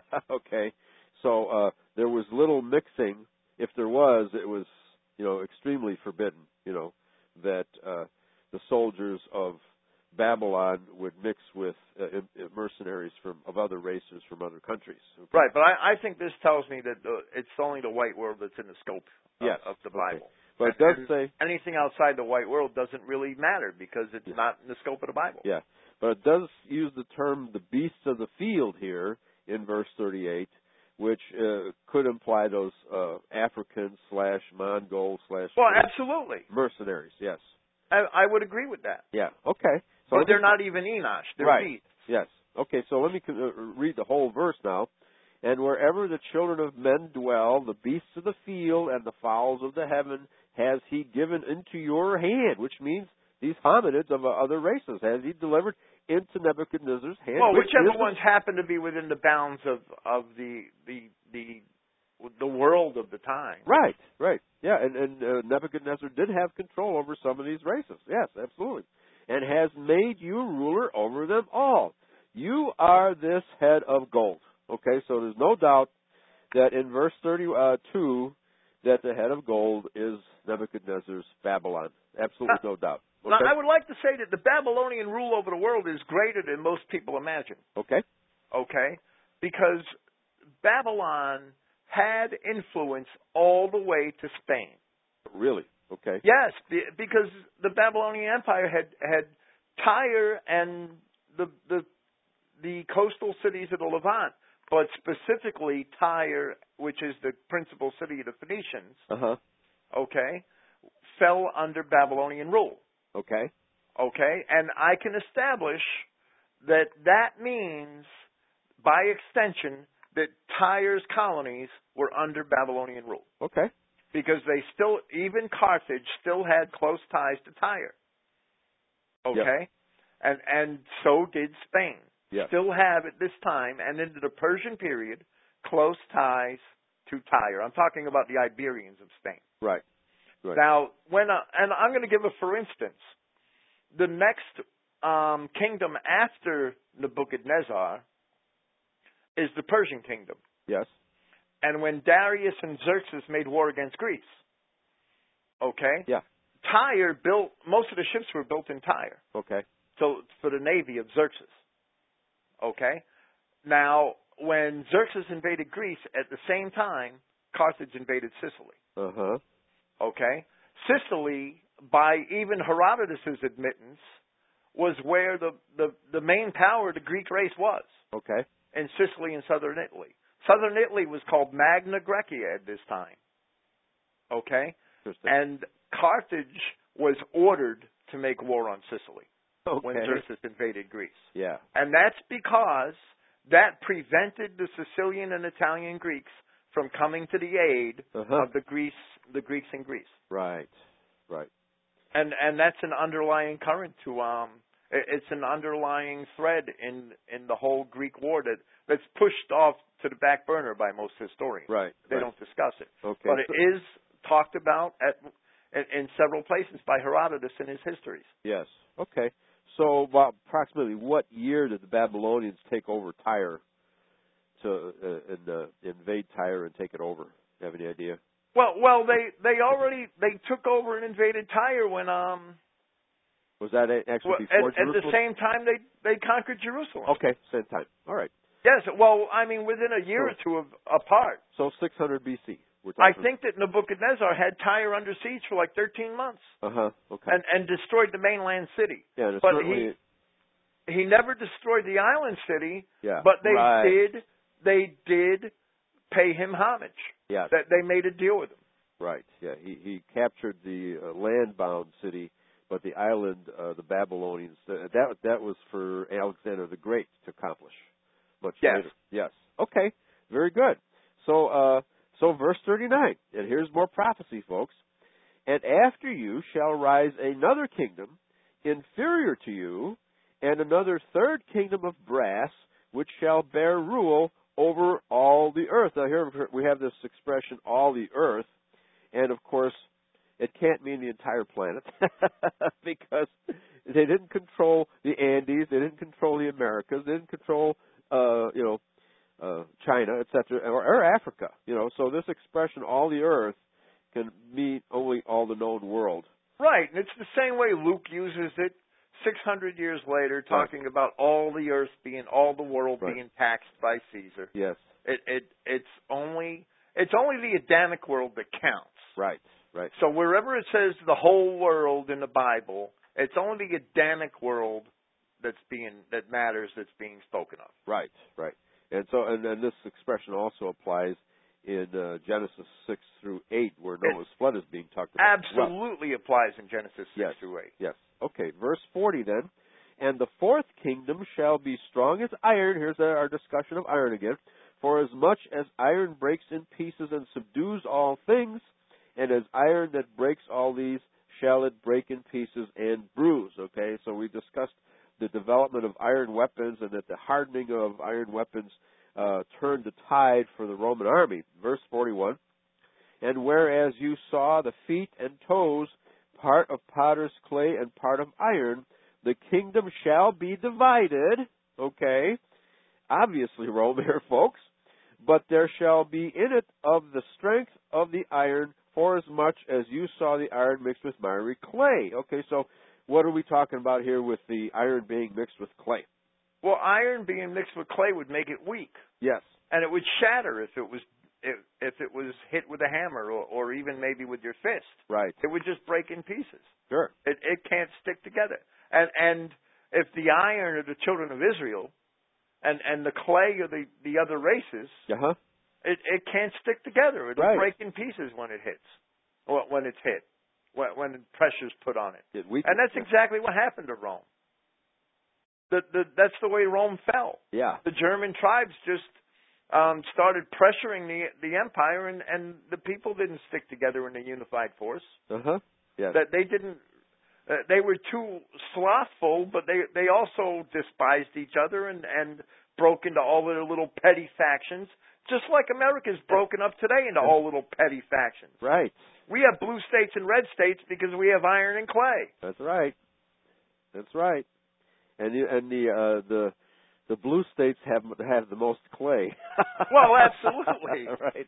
Okay, so uh, there was little mixing. If there was, it was, you know, extremely forbidden. You know, that uh, the soldiers of Babylon would mix with uh, mercenaries from of other races from other countries. Okay? Right, but I, I think this tells me that the, it's only the white world that's in the scope of, yes. of the okay. Bible. But it and, does say anything outside the white world doesn't really matter because it's yeah. not in the scope of the Bible. Yeah, but it does use the term the beasts of the field here in verse thirty-eight, which uh, could imply those uh, African slash Mongol slash well, absolutely mercenaries. Yes, I, I would agree with that. Yeah. Okay. So but they're not even Enosh. They're right. beasts. Yes. Okay. So let me uh, read the whole verse now. And wherever the children of men dwell, the beasts of the field and the fowls of the heaven has he given into your hand, which means these hominids of uh, other races has he delivered into Nebuchadnezzar's hand. Well, which whichever is, ones happen to be within the bounds of of the the the the world of the time. Right. Right. Yeah. And, and uh, Nebuchadnezzar did have control over some of these races. Yes, absolutely. And has made you ruler over them all. You are this head of gold. Okay, so there's no doubt that in verse thirty-two that the head of gold is Nebuchadnezzar's Babylon. Absolutely now, no doubt. Okay? Now, I would like to say that the Babylonian rule over the world is greater than most people imagine. Okay. Okay? Because Babylon had influence all the way to Spain. Really? Okay. Yes, because the Babylonian Empire had had Tyre and the the the coastal cities of the Levant, but specifically Tyre, which is the principal city of the Phoenicians, uh-huh. okay, fell under Babylonian rule. Okay. Okay? And I can establish that that means, by extension, that Tyre's colonies were under Babylonian rule. Okay. Because they still, even Carthage still had close ties to Tyre. Okay? Yep. And and so did Spain. Yes. Still have at this time and into the Persian period close ties to Tyre. I'm talking about the Iberians of Spain. Right. Right. Now, when uh, and I'm going to give a for instance. The next um, kingdom after Nebuchadnezzar is the Persian kingdom. Yes. And when Darius and Xerxes made war against Greece, okay? Yeah. Tyre built, most of the ships were built in Tyre. Okay. So for the navy of Xerxes. Okay? Now, when Xerxes invaded Greece, at the same time, Carthage invaded Sicily. Uh-huh. Okay? Sicily, by even Herodotus' admittance, was where the, the, the main power of the Greek race was. Okay. In Sicily and southern Italy. Southern Italy was called Magna Graecia at this time. Okay? And Carthage was ordered to make war on Sicily okay. when Xerxes invaded Greece. Yeah. And that's because that prevented the Sicilian and Italian Greeks from coming to the aid uh-huh. of the Greece, the Greeks in Greece. Right. Right. And and that's an underlying current to um it's an underlying thread in in the whole Greek war that that's pushed off to the back burner by most historians. Right. They right. don't discuss it. Okay. But it is talked about at in, in several places by Herodotus in his histories. Yes. Okay. So, about approximately what year did the Babylonians take over Tyre to uh, and, uh, invade Tyre and take it over? Do you have any idea? Well, well, they they already they took over and invaded Tyre when um was that actually well, before at, Jerusalem? at the same time they they conquered Jerusalem. Okay, same time. All right. Yes. Well, I mean within a year so, or two of apart. So six hundred B C. We're I talking. think that Nebuchadnezzar had Tyre under siege for like thirteen months. Uh huh. Okay. And and destroyed the mainland city. Yeah, but certainly. he he never destroyed the island city. Yeah. But they right. did they did pay him homage. Yes. That they made a deal with him. Right. Yeah. He he captured the uh, land-bound city, but the island, uh, the Babylonians, uh, that that was for Alexander the Great to accomplish. Much yes. later. Yes. Okay. Very good. So uh, so verse thirty-nine, and here's more prophecy, folks. And after you shall rise another kingdom inferior to you, and another third kingdom of brass, which shall bear rule over all the earth. Now here we have this expression, all the earth. And, of course, it can't mean the entire planet because they didn't control the Andes, they didn't control the Americas, they didn't control, uh, you know, uh, China, et cetera, or, or Africa. You know, so this expression, all the earth, can mean only all the known world. Right, and it's the same way Luke uses it six hundred years later, talking right. about all the earth being, all the world right. being taxed by Caesar. Yes. It, it, it's only... It's only the Adamic world that counts. Right, right. So wherever it says the whole world in the Bible, it's only the Adamic world that's being that matters that's being spoken of. Right, right. And so, and then this expression also applies in uh, Genesis six through eight, where Noah's it flood is being talked about. Absolutely well. applies in Genesis six yes, through eight. Yes. Okay. Verse forty then. And the fourth kingdom shall be strong as iron. Here's our discussion of iron again. For as much as iron breaks in pieces and subdues all things, and as iron that breaks all these, shall it break in pieces and bruise. Okay, so we discussed the development of iron weapons and that the hardening of iron weapons uh, turned the tide for the Roman army. Verse forty-one, and whereas you saw the feet and toes, part of potter's clay and part of iron, the kingdom shall be divided. Okay, obviously Rome here, folks. But there shall be in it of the strength of the iron, for as much as you saw the iron mixed with miry clay. Okay, so what are we talking about here with the iron being mixed with clay? Well, iron being mixed with clay would make it weak. Yes. And it would shatter if it was if, if it was hit with a hammer or, or even maybe with your fist. Right. It would just break in pieces. Sure. It it can't stick together. And and if the iron of the children of Israel And and the clay of the, the other races, uh-huh. it, it can't stick together. It'll right. break in pieces when it hits, or when it's hit. when, when pressure's put on it. It weakens, and that's yeah. exactly what happened to Rome. The, the, that's the way Rome fell. Yeah. The German tribes just um, started pressuring the the empire, and, and the people didn't stick together in a unified force. Uh-huh. Yeah. That they didn't. Uh, they were too slothful, but they they also despised each other and and broke into all their little petty factions, just like America's broken up today into all little petty factions. Right. We have blue states and red states because we have iron and clay. That's right. That's right. And the and the uh, the the blue states have have the most clay. Well, absolutely.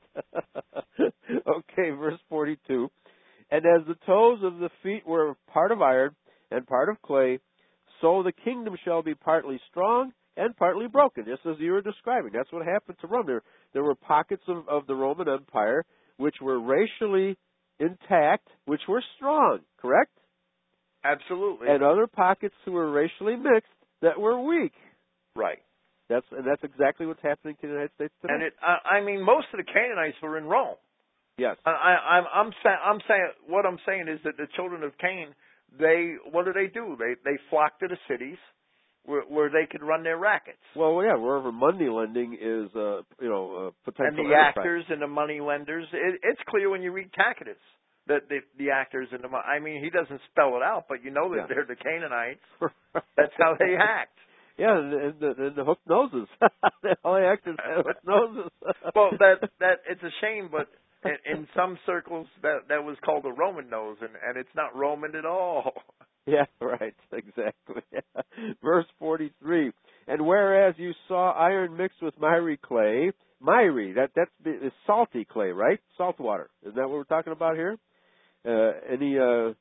Right. Okay, verse forty-two. And as the toes of the feet were part of iron and part of clay, so the kingdom shall be partly strong and partly broken, just as you were describing. That's what happened to Rome. There, there were pockets of, of the Roman Empire which were racially intact, which were strong, correct? Absolutely. And other pockets who were racially mixed that were weak. Right. That's and that's exactly what's happening to the United States today. And it, I, I mean, most of the Canaanites were in Rome. Yes. I, I, I'm, I'm saying, I'm saying, what I'm saying is that the children of Cain, they, what do they do? They, they flock to the cities where, where they could run their rackets. Well, yeah, wherever money lending is, uh, you know, uh, potential. And the enterprise. actors and the money lenders, it, it's clear when you read Tacitus that the, the actors and the, I mean, he doesn't spell it out, but you know that Yeah. they're the Canaanites. That's how they act. Yeah, and, and, the, and the hooked noses. All the actors have hooked noses. Well, that that it's a shame, but in, in some circles that that was called a Roman nose, and, and it's not Roman at all. Yeah, right, exactly. Verse forty-three. And whereas you saw iron mixed with miry clay, miry, that that's the, it's salty clay, right? Salt water. Isn't that what we're talking about here? Uh, any uh,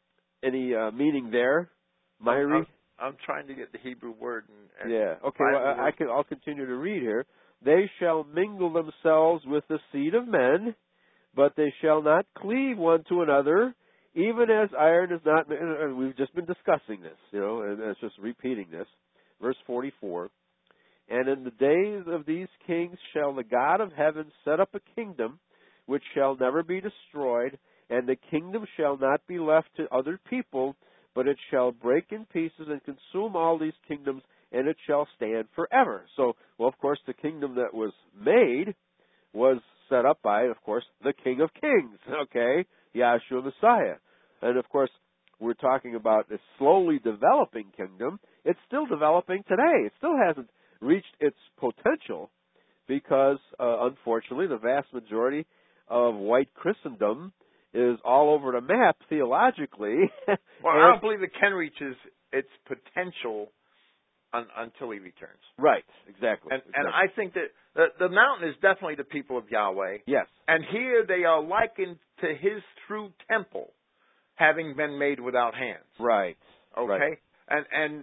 any uh, meaning there? Miry. I'm, I'm trying to get the Hebrew word. And, and yeah. Okay. Well, I, I can. I'll continue to read here. They shall mingle themselves with the seed of men, but they shall not cleave one to another, even as iron is not. And we've just been discussing this, you know, and it's just repeating this. Verse forty-four. And in the days of these kings shall the God of heaven set up a kingdom which shall never be destroyed, and the kingdom shall not be left to other people, but it shall break in pieces and consume all these kingdoms, and it shall stand forever. So, well, of course, the kingdom that was made was set up by, of course, the King of Kings, okay, Yahshua Messiah. And, of course, we're talking about a slowly developing kingdom. It's still developing today. It still hasn't reached its potential because, uh, unfortunately, the vast majority of white Christendom is all over the map theologically. Well, I don't believe it can reach its, its potential un, until he returns. Right, exactly. And, exactly. and I think that the, the mountain is definitely the people of Yahweh. Yes. And here they are likened to his true temple, having been made without hands. Right. Okay? Right. And and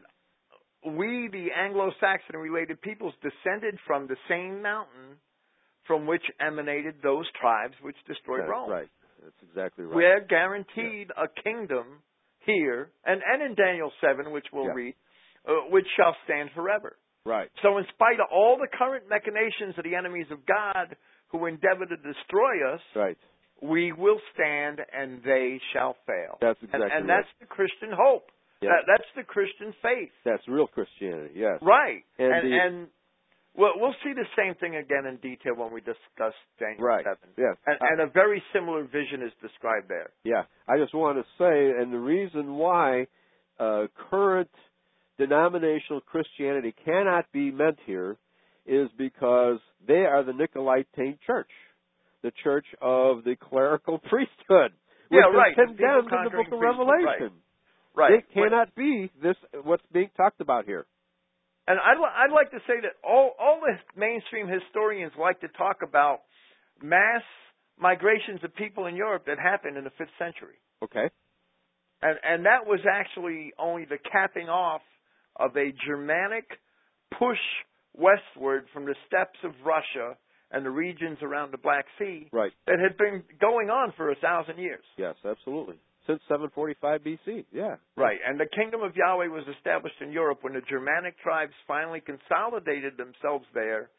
we, the Anglo-Saxon related peoples, descended from the same mountain from which emanated those tribes which destroyed That's Rome. right. That's exactly right. We're guaranteed yeah. a kingdom here, and, and in Daniel seven, which we'll yeah. read, uh, which shall stand forever. Right. So in spite of all the current machinations of the enemies of God who endeavor to destroy us, right. we will stand and they shall fail. That's exactly and, and right. that's the Christian hope. Yeah. That, that's the Christian faith. That's real Christianity, yes. Right. And, And, the, and we'll, we'll see the same thing again in detail when we discuss Daniel right. seven. Yes. And, I, and a very similar vision is described there. Yeah. I just want to say, and the reason why uh, current denominational Christianity cannot be meant here is because they are the Nicolaitan Church, the church of the clerical priesthood, which Yeah, right. is condemned in the book of Revelation. Right. It cannot be this what's being talked about here. And I'd, I'd like to say that all, all the mainstream historians like to talk about mass migrations of people in Europe that happened in the fifth century. Okay. And, and that was actually only the capping off of a Germanic push westward from the steppes of Russia and the regions around the Black Sea right. that had been going on for a thousand years. Yes, absolutely. Since seven forty-five B C, yeah. Right, and the kingdom of Yahweh was established in Europe when the Germanic tribes finally consolidated themselves there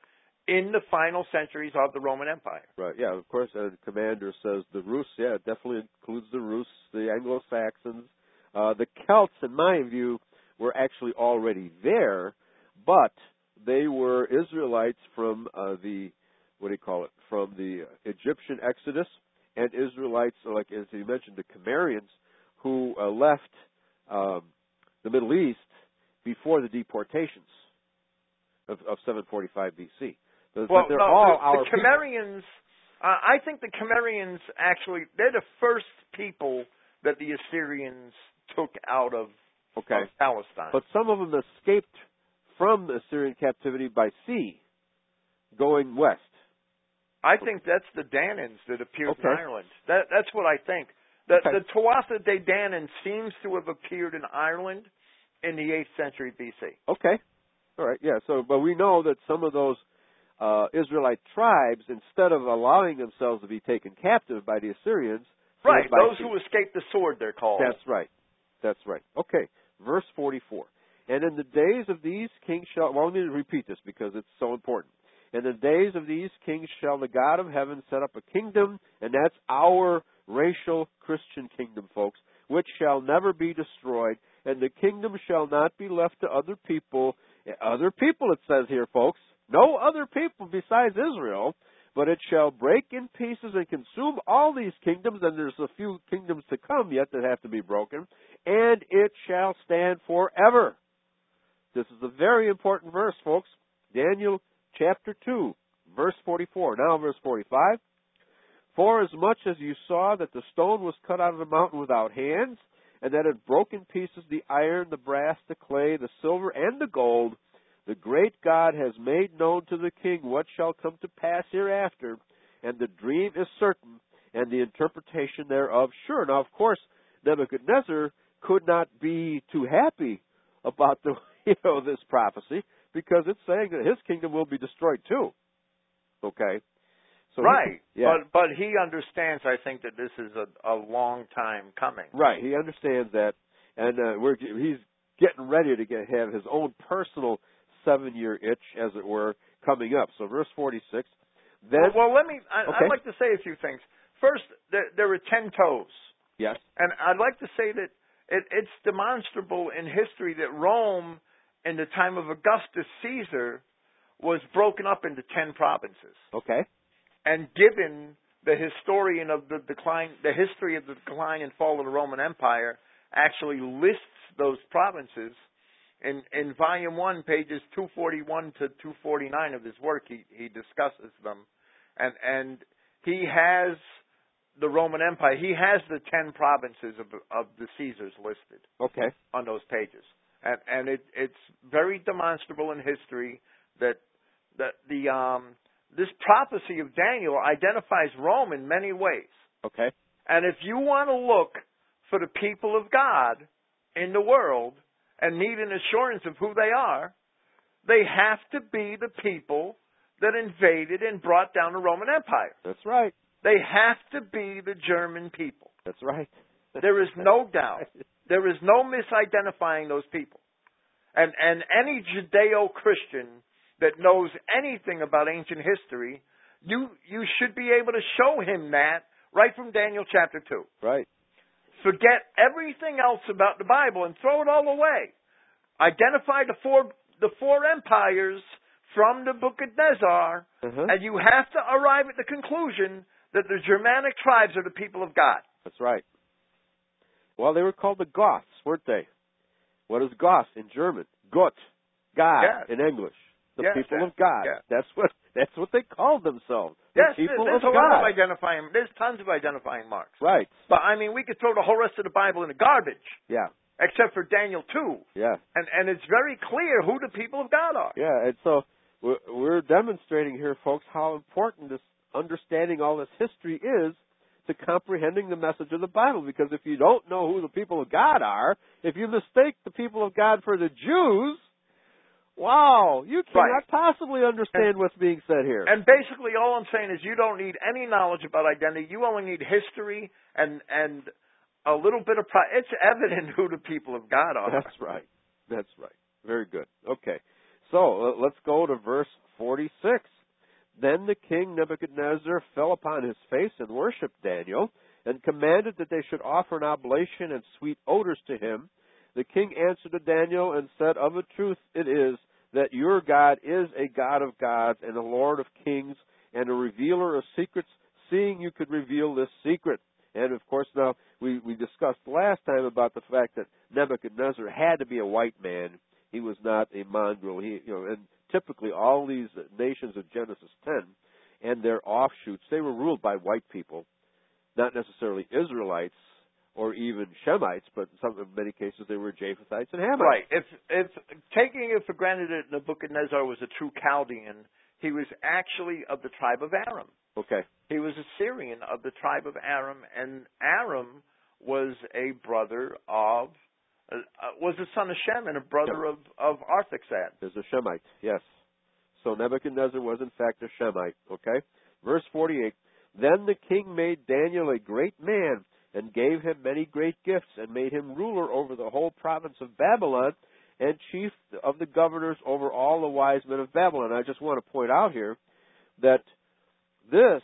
in the final centuries of the Roman Empire. Right, yeah, of course, and the commander says the Rus, yeah, it definitely includes the Rus, the Anglo-Saxons. Uh, the Celts, in my view, were actually already there, but they were Israelites from uh, the, what do you call it, from the Egyptian Exodus, and Israelites, like as you mentioned, the Cimmerians, who uh, left um, the Middle East before the deportations of, of seven forty-five B C. But well, they're no, all the, our the Cimmerians, uh, I think the Cimmerians actually, they're the first people that the Assyrians took out of, okay. of Palestine. But some of them escaped from the Assyrian captivity by sea, going west. I think that's the Danans that appeared okay. in Ireland. That, that's what I think. The, okay. the Tuatha De Danann seems to have appeared in Ireland in the eighth century B C. Okay. All right, yeah. So, but we know that some of those uh, Israelite tribes, instead of allowing themselves to be taken captive by the Assyrians, right, by those sea. who escaped the sword, they're called. That's right. That's right. Okay, verse forty-four. And in the days of these kings shall, well, let me repeat this because it's so important. In the days of these kings shall the God of heaven set up a kingdom, and that's our racial Christian kingdom, folks, which shall never be destroyed, and the kingdom shall not be left to other people. Other people, it says here, folks. No other people besides Israel, but it shall break in pieces and consume all these kingdoms, and there's a few kingdoms to come yet that have to be broken, and it shall stand forever. This is a very important verse, folks. Daniel chapter two, verse forty-four. Now verse forty-five. For as much as you saw that the stone was cut out of the mountain without hands, and that it broke in pieces the iron, the brass, the clay, the silver, and the gold, the great God has made known to the king what shall come to pass hereafter, and the dream is certain, and the interpretation thereof sure. Now, of course, Nebuchadnezzar could not be too happy about the you know this prophecy, because it's saying that his kingdom will be destroyed too. Okay? So right. He, yeah. But but he understands, I think, that this is a, a long time coming. Right. He understands that, and uh, we're he's getting ready to get have his own personal seven-year itch, as it were, coming up. So verse forty-six. Then, well, well, let me. I, okay. I'd like to say a few things. First, there, there were ten toes. Yes. And I'd like to say that it, it's demonstrable in history that Rome, in the time of Augustus Caesar, was broken up into ten provinces. Okay. And given the historian of the decline, the history of the decline and fall of the Roman Empire actually lists those provinces in in volume one, pages two forty-one to two forty-nine of his work. He he discusses them, and and he has the Roman Empire. He has the ten provinces of of the Caesars listed. Okay. On those pages, and and it it's very demonstrable in history that that the um. This prophecy of Daniel identifies Rome in many ways. Okay. And if you want to look for the people of God in the world and need an assurance of who they are, they have to be the people that invaded and brought down the Roman Empire. That's right. They have to be the German people. That's right. There is no doubt. There is no misidentifying those people. And and any Judeo-Christian that knows anything about ancient history, you you should be able to show him that right from Daniel chapter two. Right. Forget everything else about the Bible and throw it all away. Identify the four the four empires from the Book of Nebuchadnezzar, uh-huh. and you have to arrive at the conclusion that the Germanic tribes are the people of God. That's right. Well, they were called the Goths, weren't they? What is Goth in German? Gott, God yes. in English. The yes, people yes, of God. yes. That's what that's what they called themselves. The yes, people there's of a God. lot of identifying. There's tons of identifying marks. Right. But I mean, we could throw the whole rest of the Bible in the garbage. Yeah. Except for Daniel two. Yeah. And and it's very clear who the people of God are. Yeah, and so we're, we're demonstrating here, folks, how important this understanding all this history is to comprehending the message of the Bible. Because if you don't know who the people of God are, if you mistake the people of God for the Jews, wow, you cannot right. possibly understand and, what's being said here. And basically all I'm saying is you don't need any knowledge about identity. You only need history and and a little bit of pride. It's evident who the people of God are. That's right. That's right. Very good. Okay. So uh, let's go to verse forty-six. Then the king Nebuchadnezzar fell upon his face and worshipped Daniel, and commanded that they should offer an oblation and sweet odors to him. The king answered to Daniel and said, Of a truth it is that your God is a God of gods and a Lord of kings and a revealer of secrets, seeing you could reveal this secret. And, of course, now we, we discussed last time about the fact that Nebuchadnezzar had to be a white man. He was not a mongrel. He, you know, and typically all these nations of Genesis ten and their offshoots, they were ruled by white people, not necessarily Israelites or even Shemites, but in some in many cases they were Japhethites and Hamites. Right. If if taking it for granted that Nebuchadnezzar was a true Chaldean, he was actually of the tribe of Aram. Okay. He was a Syrian of the tribe of Aram, and Aram was a brother of, uh, was a son of Shem and a brother Yep. of, of Arphaxad. There's a Shemite, yes. So Nebuchadnezzar was in fact a Shemite, okay? Verse forty-eight, Then the king made Daniel a great man, and gave him many great gifts, and made him ruler over the whole province of Babylon, and chief of the governors over all the wise men of Babylon. I just want to point out here that this,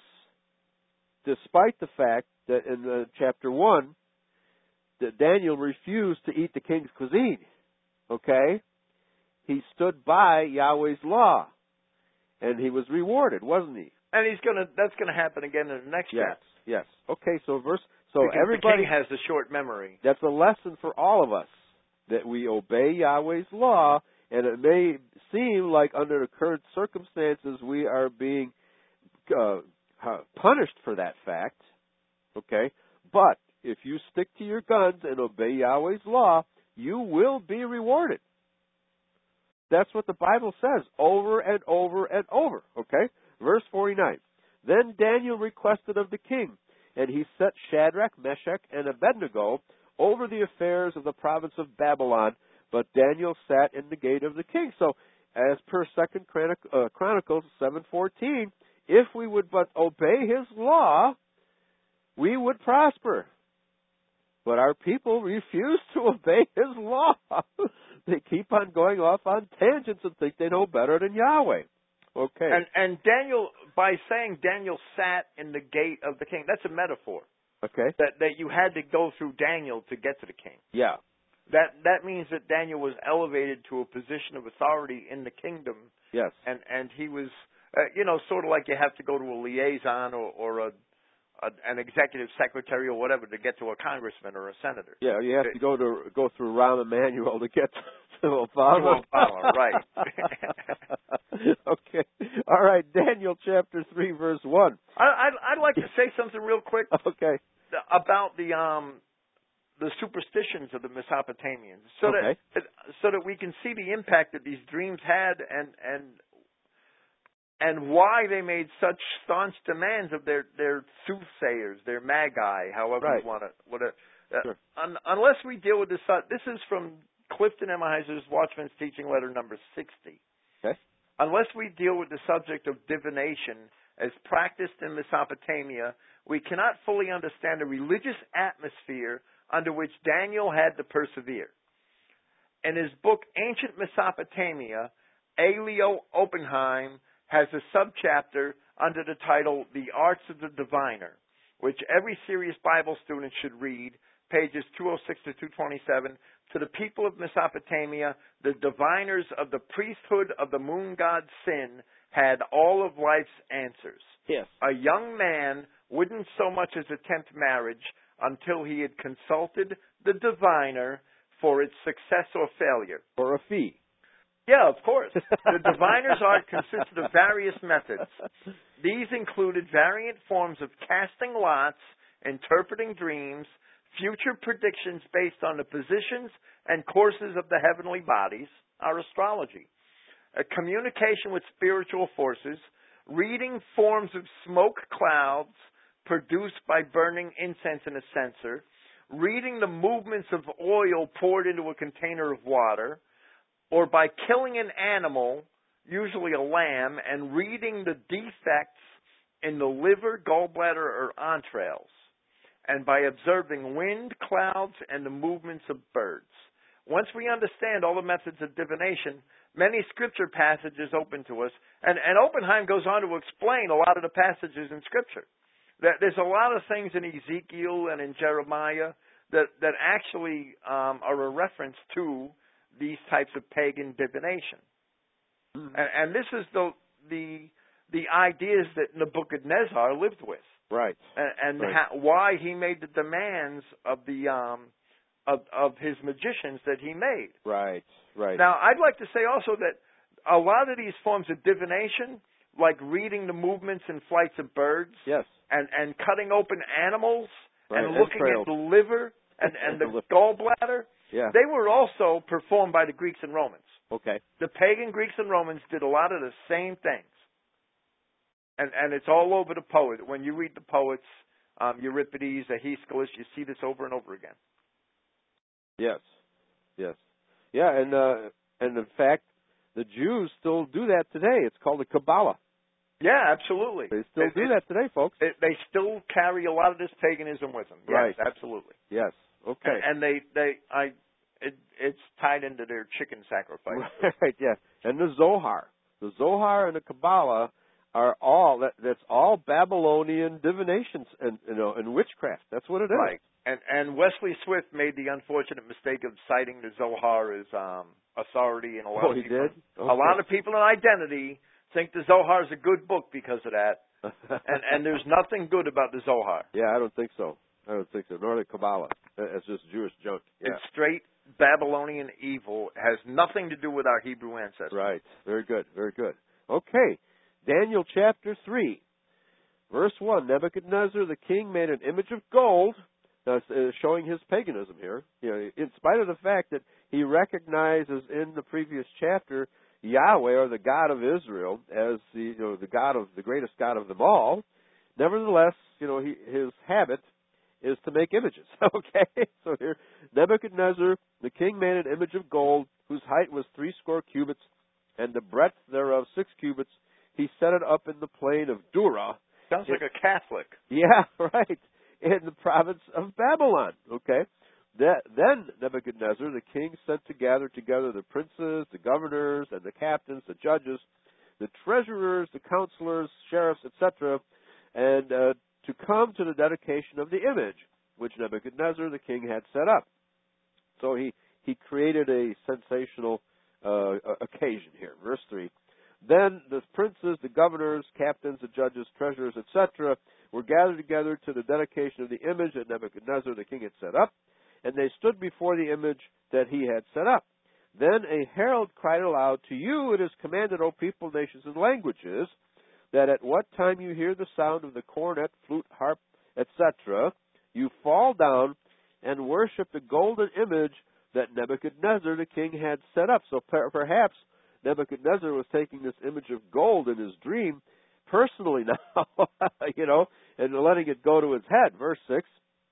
despite the fact that in the chapter one, that Daniel refused to eat the king's cuisine, okay? He stood by Yahweh's law, and he was rewarded, wasn't he? And he's gonna. That's gonna happen again in the next Yes, chapter. yes. Okay, so verse. So because everybody the king has a short memory. That's a lesson for all of us, that we obey Yahweh's law, and it may seem like under the current circumstances we are being uh, punished for that fact, okay? But if you stick to your guns and obey Yahweh's law, you will be rewarded. That's what the Bible says over and over and over, okay? Verse forty-nine, Then Daniel requested of the king, and he set Shadrach, Meshach, and Abednego over the affairs of the province of Babylon, but Daniel sat in the gate of the king. So, as per Second Chronic- uh, Chronicles seven fourteen, if we would but obey his law, we would prosper. But our people refuse to obey his law. They keep on going off on tangents and think they know better than Yahweh. Okay. And and Daniel, by saying Daniel sat in the gate of the king, that's a metaphor. Okay. That that you had to go through Daniel to get to the king. Yeah. That that means that Daniel was elevated to a position of authority in the kingdom. Yes. And and he was, uh, you know, sort of like you have to go to a liaison or or a, a an executive secretary or whatever to get to a congressman or a senator. Yeah, you have to go to go through Rahm Emanuel to get to Obama. To Obama, right. Okay. All right, Daniel chapter three, verse one. I, I'd, I'd like to say something real quick. Okay. About the um the superstitions of the Mesopotamians, so Okay. that so that we can see the impact that these dreams had, and and and why they made such staunch demands of their their soothsayers, their magi, however Right. you want to. What a, uh, Sure. un, unless we deal with this, uh, this is from Clifton Emahizer's Watchman's Teaching Letter number sixty. Okay. Unless we deal with the subject of divination as practiced in Mesopotamia, we cannot fully understand the religious atmosphere under which Daniel had to persevere. In his book, Ancient Mesopotamia, Elio Oppenheim has a subchapter under the title, The Arts of the Diviner, which every serious Bible student should read, pages two oh six to two twenty-seven. To the people of Mesopotamia, the diviners of the priesthood of the moon god Sin had all of life's answers. Yes. A young man wouldn't so much as attempt marriage until he had consulted the diviner for its success or failure. For a fee. Yeah, of course. The diviner's art consisted of various methods. These included variant forms of casting lots, interpreting dreams, future predictions based on the positions and courses of the heavenly bodies, our astrology, a communication with spiritual forces, reading forms of smoke clouds produced by burning incense in a censer, reading the movements of oil poured into a container of water, or by killing an animal, usually a lamb, and reading the defects in the liver, gallbladder, or entrails, and by observing wind, clouds, and the movements of birds. Once we understand all the methods of divination, many scripture passages open to us. And, and Oppenheim goes on to explain a lot of the passages in scripture. That there's a lot of things in Ezekiel and in Jeremiah that, that actually um, are a reference to these types of pagan divination. Mm-hmm. And, and this is the, the, the ideas that Nebuchadnezzar lived with. Right. And, and right. How, why he made the demands of the um, of, of his magicians that he made. Right, right. Now, I'd like to say also that a lot of these forms of divination, like reading the movements and flights of birds, yes, and, and cutting open animals, right. and looking Entrails. at the liver and, and the gallbladder, yeah. they were also performed by the Greeks and Romans. Okay. The pagan Greeks and Romans did a lot of the same things. And, and it's all over the poet. When you read the poets, um, Euripides, Aeschylus, you see this over and over again. Yes, yes, yeah, and uh, and in fact, the Jews still do that today. It's called the Kabbalah. Yeah, absolutely. They still it, do it, that today, folks. It, they still carry a lot of this paganism with them. Yes, right. absolutely. Yes. Okay. And, and they they I it, it's tied into their chicken sacrifice. Right. Yeah. And the Zohar, the Zohar and the Kabbalah are all that. That's all Babylonian divinations and you know and witchcraft. That's what it is. Right. And and Wesley Swift made the unfortunate mistake of citing the Zohar as um, authority, and a lot oh, of he people, did? Okay. a lot of people in identity think the Zohar is a good book because of that, and and there's nothing good about the Zohar. Yeah, I don't think so. I don't think so. Nor the Kabbalah. It's just Jewish junk. Yeah. It's straight Babylonian evil. It has nothing to do with our Hebrew ancestors. Right. Very good. Very good. Okay. Daniel chapter three, verse one. Nebuchadnezzar the king made an image of gold. Now, uh, showing his paganism here, you know, in spite of the fact that he recognizes in the previous chapter Yahweh, or the God of Israel, as the you know the God of the greatest God of them all. Nevertheless, you know, he, his habit is to make images. Okay, so here Nebuchadnezzar the king made an image of gold whose height was three score cubits, and the breadth thereof six cubits. He set it up in the plain of Dura. Sounds like a Catholic. Yeah, right. In the province of Babylon. Okay. That, then Nebuchadnezzar, the king, sent to gather together the princes, the governors, and the captains, the judges, the treasurers, the counselors, sheriffs, et cetera, and uh, to come to the dedication of the image which Nebuchadnezzar, the king, had set up. So he, he created a sensational uh, occasion here. Verse three. Then the princes, the governors, captains, the judges, treasurers, et cetera, were gathered together to the dedication of the image that Nebuchadnezzar the king had set up, and they stood before the image that he had set up. Then a herald cried aloud, "To you it is commanded, O people, nations, and languages, that at what time you hear the sound of the cornet, flute, harp, et cetera, you fall down and worship the golden image that Nebuchadnezzar the king had set up." So per- perhaps Nebuchadnezzar was taking this image of gold in his dream personally now, you know, and letting it go to his head. Verse six.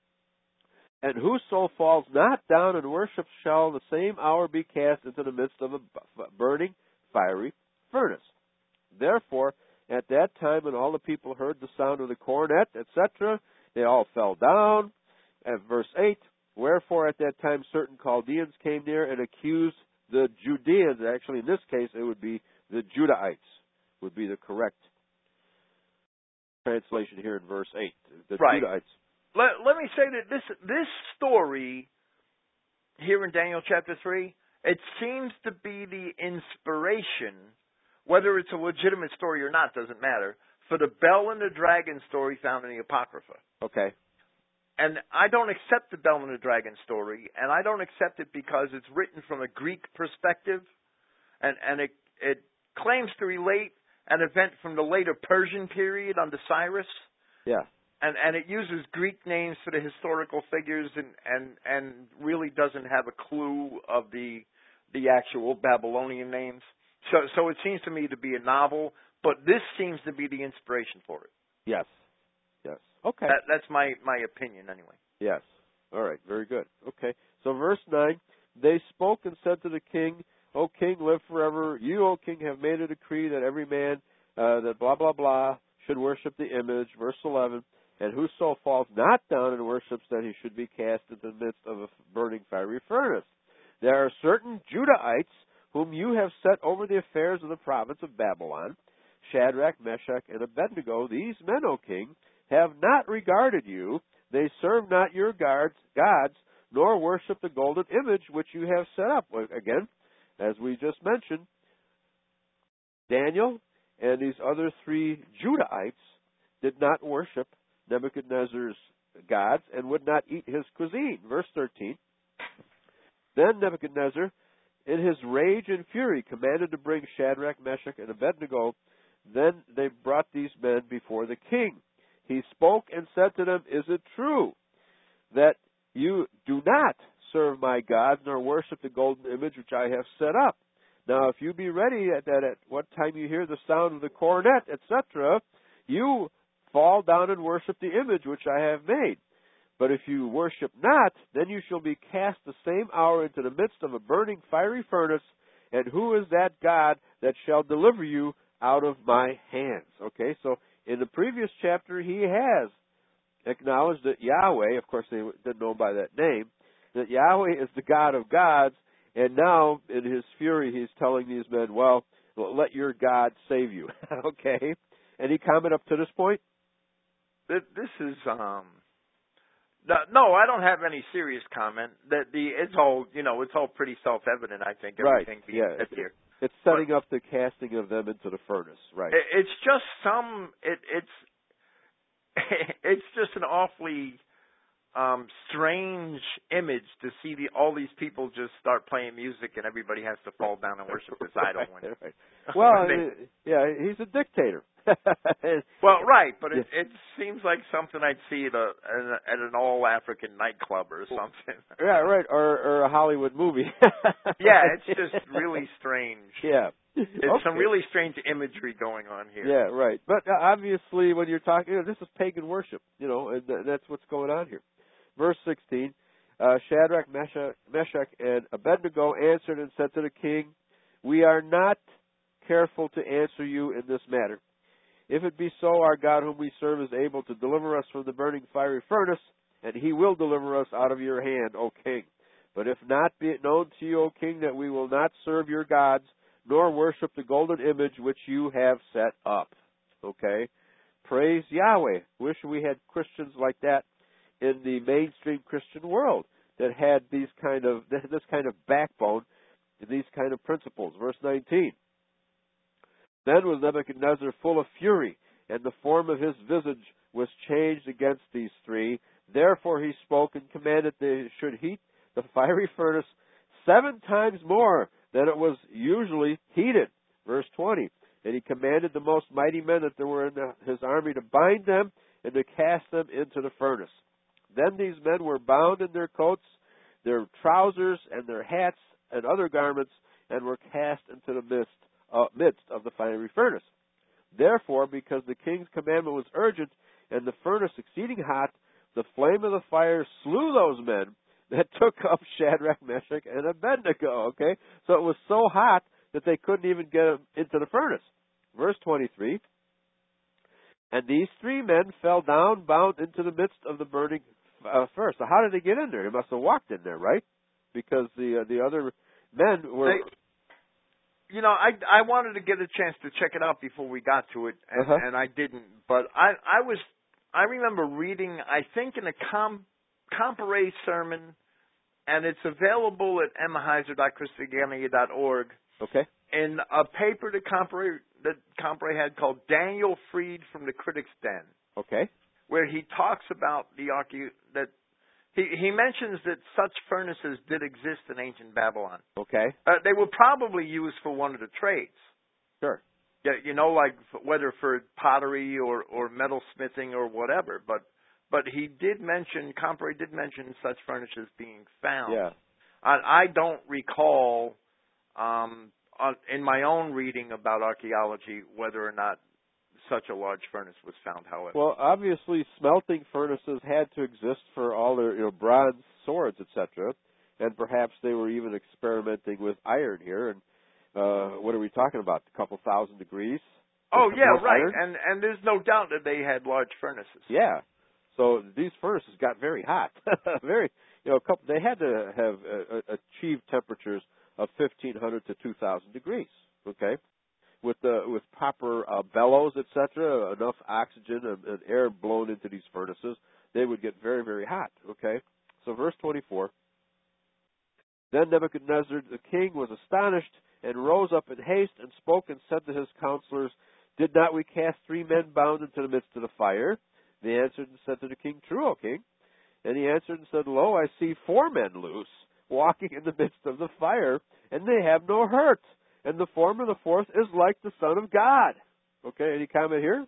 And whoso falls not down and worships shall the same hour be cast into the midst of a burning, fiery furnace. Therefore, at that time when all the people heard the sound of the cornet, et cetera, they all fell down. At verse eight, wherefore at that time certain Chaldeans came near and accused the Judeans. Actually, in this case, it would be the Judahites, would be the correct translation here in verse eight. The right. Judahites. Let, let me say that this this story here in Daniel chapter three, it seems to be the inspiration, whether it's a legitimate story or not, doesn't matter, for the Bell and the Dragon story found in the Apocrypha. Okay. And I don't accept the Bell and the Dragon story, and I don't accept it because it's written from a Greek perspective, and, and it, it claims to relate an event from the later Persian period under Cyrus. Yeah. And and it uses Greek names for the historical figures, and, and, and really doesn't have a clue of the the actual Babylonian names. So so it seems to me to be a novel, but this seems to be the inspiration for it. Yes. Yes. Okay. That, that's my, my opinion anyway. Yes. All right. Very good. Okay. So verse nine, they spoke and said to the king, O king, live forever. You, O king, have made a decree that every man, uh, that blah, blah, blah, should worship the image. Verse eleven, and whoso falls not down and worships, then he should be cast into the midst of a burning fiery furnace. There are certain Judahites whom you have set over the affairs of the province of Babylon, Shadrach, Meshach, and Abednego, these men, O king, have not regarded you. They serve not your guards, gods, nor worship the golden image which you have set up. Again, as we just mentioned, Daniel and these other three Judahites did not worship Nebuchadnezzar's gods and would not eat his cuisine. Verse thirteen. Then Nebuchadnezzar, in his rage and fury, commanded to bring Shadrach, Meshach, and Abednego. Then they brought these men before the king. He spoke and said to them, Is it true that you do not serve my gods nor worship the golden image which I have set up? Now, if you be ready at that at what time you hear the sound of the cornet, et cetera, you fall down and worship the image which I have made. But if you worship not, then you shall be cast the same hour into the midst of a burning fiery furnace. And who is that God that shall deliver you out of my hands? Okay, so in the previous chapter, he has acknowledged that Yahweh, of course they didn't know him by that name, that Yahweh is the God of gods. And now, in his fury, he's telling these men, well, let your God save you. Okay? Any comment up to this point? This is, um, no, I don't have any serious comment. That the It's all, you know, it's all pretty self-evident, I think, everything right. being yeah. said here. It's setting but up the casting of them into the furnace, right? It's just some, it, it's, it's just an awfully Um, strange image to see the all these people just start playing music and everybody has to fall down and worship this idol. When, right. Well, when they, yeah, he's a dictator. well, right, but it, it seems like something I'd see at, a, at an all-African nightclub or something. Yeah, right, or, or a Hollywood movie. Yeah, it's just really strange. Yeah. It's okay. some really strange imagery going on here. Yeah, right. But uh, obviously when you're talking, you know, this is pagan worship, you know, and th- that's what's going on here. Verse sixteen, uh, Shadrach, Meshach, Meshach, and Abednego answered and said to the king, We are not careful to answer you in this matter. If it be so, our God whom we serve is able to deliver us from the burning fiery furnace, and he will deliver us out of your hand, O king. But if not, be it known to you, O king, that we will not serve your gods, nor worship the golden image which you have set up. Okay? Praise Yahweh. Wish we had Christians like that in the mainstream Christian world that had these kind of this kind of backbone, these kind of principles. Verse nineteen. Then was Nebuchadnezzar full of fury, and the form of his visage was changed against these three. Therefore he spoke and commanded they should heat the fiery furnace seven times more than it was usually heated. Verse twenty. And he commanded the most mighty men that there were in the, his army to bind them and to cast them into the furnace. Then these men were bound in their coats, their trousers, and their hats, and other garments, and were cast into the midst, uh, midst of the fiery furnace. Therefore, because the king's commandment was urgent, and the furnace exceeding hot, the flame of the fire slew those men that took up Shadrach, Meshach, and Abednego. Okay? So it was so hot that they couldn't even get them into the furnace. Verse twenty-three. And these three men fell down, bound into the midst of the burning uh, furnace. So how did they get in there? They must have walked in there, right? Because the uh, the other men were. They, you know, I I wanted to get a chance to check it out before we got to it, and, uh-huh. and I didn't. But I I was I remember reading, I think, in a com Compare sermon, and it's available at emmaheiser dot christogenea dot org. Okay. In a paper that Compare that Compare had called "Daniel Freed from the Critic's Den." Okay. Where he talks about the archae that he he mentions that such furnaces did exist in ancient Babylon. Okay. Uh, they were probably used for one of the trades. Sure. Yeah, you know, like whether for pottery or or metalsmithing or whatever. But but he did mention Compare did mention such furnaces being found. Yeah. I, I don't recall um, on, in my own reading about archaeology whether or not such a large furnace was found, however. Well, obviously, smelting furnaces had to exist for all their, you know, bronze swords, et cetera. And perhaps they were even experimenting with iron here. And uh, what are we talking about? A couple thousand degrees? Oh, yeah, right. Iron? And and there's no doubt that they had large furnaces. Yeah. So these furnaces got very hot. very, you know, a couple. They had to have uh, achieved temperatures of fifteen hundred to two thousand degrees. Okay, with the with proper uh, bellows, et cetera, enough oxygen and, and air blown into these furnaces, they would get very, very hot. Okay, so verse twenty-four. Then Nebuchadnezzar the king was astonished and rose up in haste and spoke and said to his counselors, "Did not we cast three men bound into the midst of the fire?" They answered and said to the king, "True, O king." And he answered and said, "Lo, I see four men loose, walking in the midst of the fire, and they have no hurt. And the form of the fourth is like the Son of God." Okay, any comment here?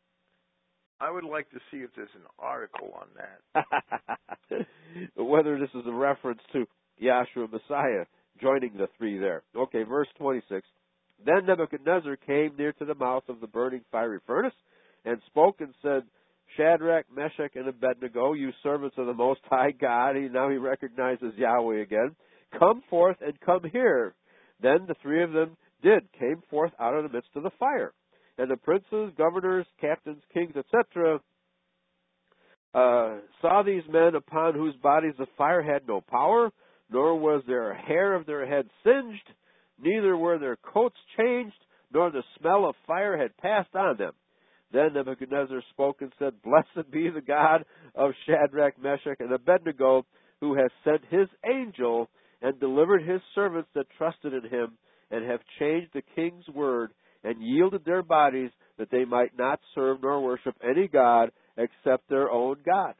I would like to see if there's an article on that. Whether this is a reference to Yahshua Messiah joining the three there. Okay, verse twenty-six. Then Nebuchadnezzar came near to the mouth of the burning fiery furnace and spoke and said, "Shadrach, Meshach, and Abednego, you servants of the Most High God," he, now he recognizes Yahweh again, "come forth and come here." Then the three of them did, came forth out of the midst of the fire. And the princes, governors, captains, kings, et cetera, uh, saw these men upon whose bodies the fire had no power, nor was their hair of their head singed, neither were their coats changed, nor the smell of fire had passed on them. Then Nebuchadnezzar spoke and said, "Blessed be the God of Shadrach, Meshach, and Abednego, who has sent his angel and delivered his servants that trusted in him, and have changed the king's word, and yielded their bodies that they might not serve nor worship any god except their own God."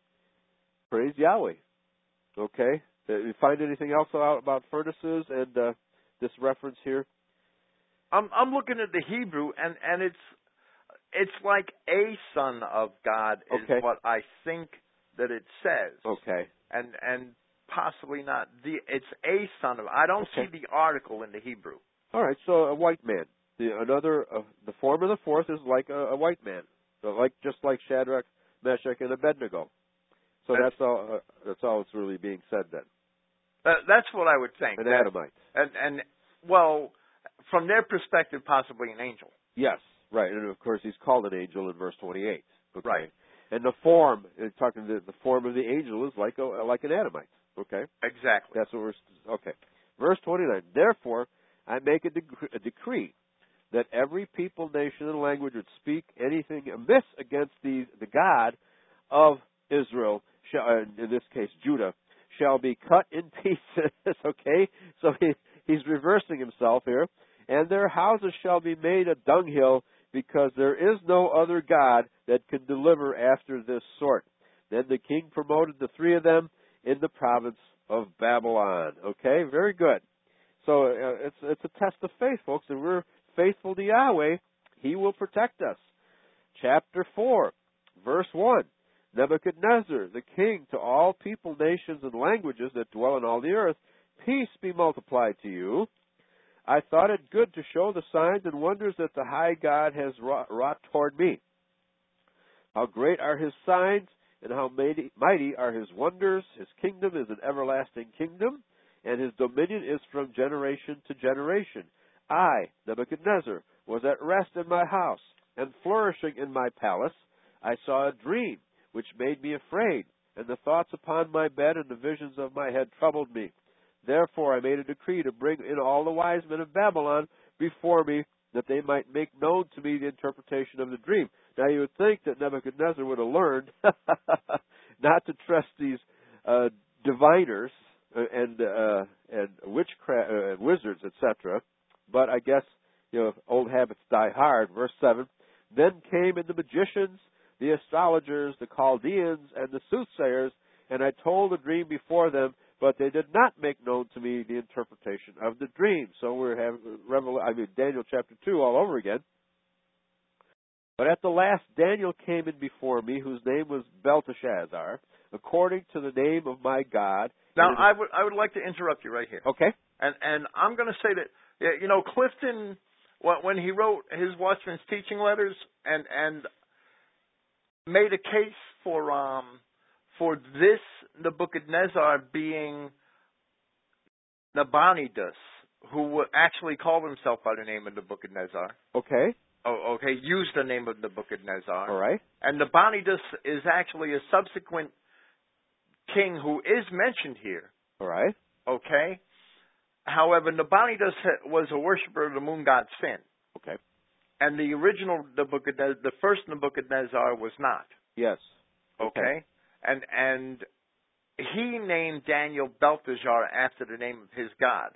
Praise Yahweh. Okay. Uh, you find anything else out about furnaces and uh, this reference here? I'm I'm looking at the Hebrew, and and it's it's like a son of God is Okay. what I think that it says. Okay. And and possibly not the. It's a son of. I don't Okay. see the article in the Hebrew. All right. So a white man. The another uh, the form of the fourth is like a, a white man, so like just like Shadrach, Meshach, and Abednego. So that's, that's all. Uh, that's all that's really being said then. Uh, that's what I would think. An that, Adamite. And and well, from their perspective, possibly an angel. Yes. Right. And of course, he's called an angel in verse twenty-eight. Okay. Right. And the form, talking the, the form of the angel is like a like an Adamite. Okay. Exactly. That's what we're. Okay. Verse twenty-nine. Therefore, I make a, dec- a decree that every people, nation, and language would speak anything amiss against the the God of Israel, shall, uh, in this case Judah, shall be cut in pieces. Okay. So he he's reversing himself here. And their houses shall be made a dunghill, because there is no other God that can deliver after this sort. Then the king promoted the three of them in the province of Babylon. Okay, very good. So uh, it's it's a test of faith, folks. If we're faithful to Yahweh, He will protect us. Chapter four, verse one. Nebuchadnezzar, the king, to all people, nations, and languages that dwell in all the earth, peace be multiplied to you. I thought it good to show the signs and wonders that the high God has wrought, wrought toward me. How great are his signs, and how mighty, mighty are his wonders. His kingdom is an everlasting kingdom, and his dominion is from generation to generation. I, Nebuchadnezzar, was at rest in my house, and flourishing in my palace. I saw a dream, which made me afraid, and the thoughts upon my bed and the visions of my head troubled me. Therefore I made a decree to bring in all the wise men of Babylon before me, that they might make known to me the interpretation of the dream. Now you would think that Nebuchadnezzar would have learned not to trust these uh, diviners and uh, and witchcraft, uh, wizards, et cetera. But I guess you know old habits die hard. Verse seven. Then came in the magicians, the astrologers, the Chaldeans, and the soothsayers, and I told the dream before them, but they did not make known to me the interpretation of the dream. So we're having Revel- I mean Daniel chapter two all over again. But at the last, Daniel came in before me, whose name was Belteshazzar, according to the name of my God. Now I would I would like to interrupt you right here. Okay. And and I'm going to say that you know Clifton, when he wrote his Watchman's teaching letters and and made a case for um for this Nebuchadnezzar being Nabonidus, who actually called himself by the name of Nebuchadnezzar. Okay. Oh, okay, used the name of Nebuchadnezzar. All right. And Nabonidus is actually a subsequent king who is mentioned here. All right. Okay. however, Nabonidus ha- was a worshiper of the moon god Sin. Okay. And the original Nebuchadnezzar, the first Nebuchadnezzar was not. Yes. Okay? Okay. And and he named Daniel Belteshazzar after the name of his god.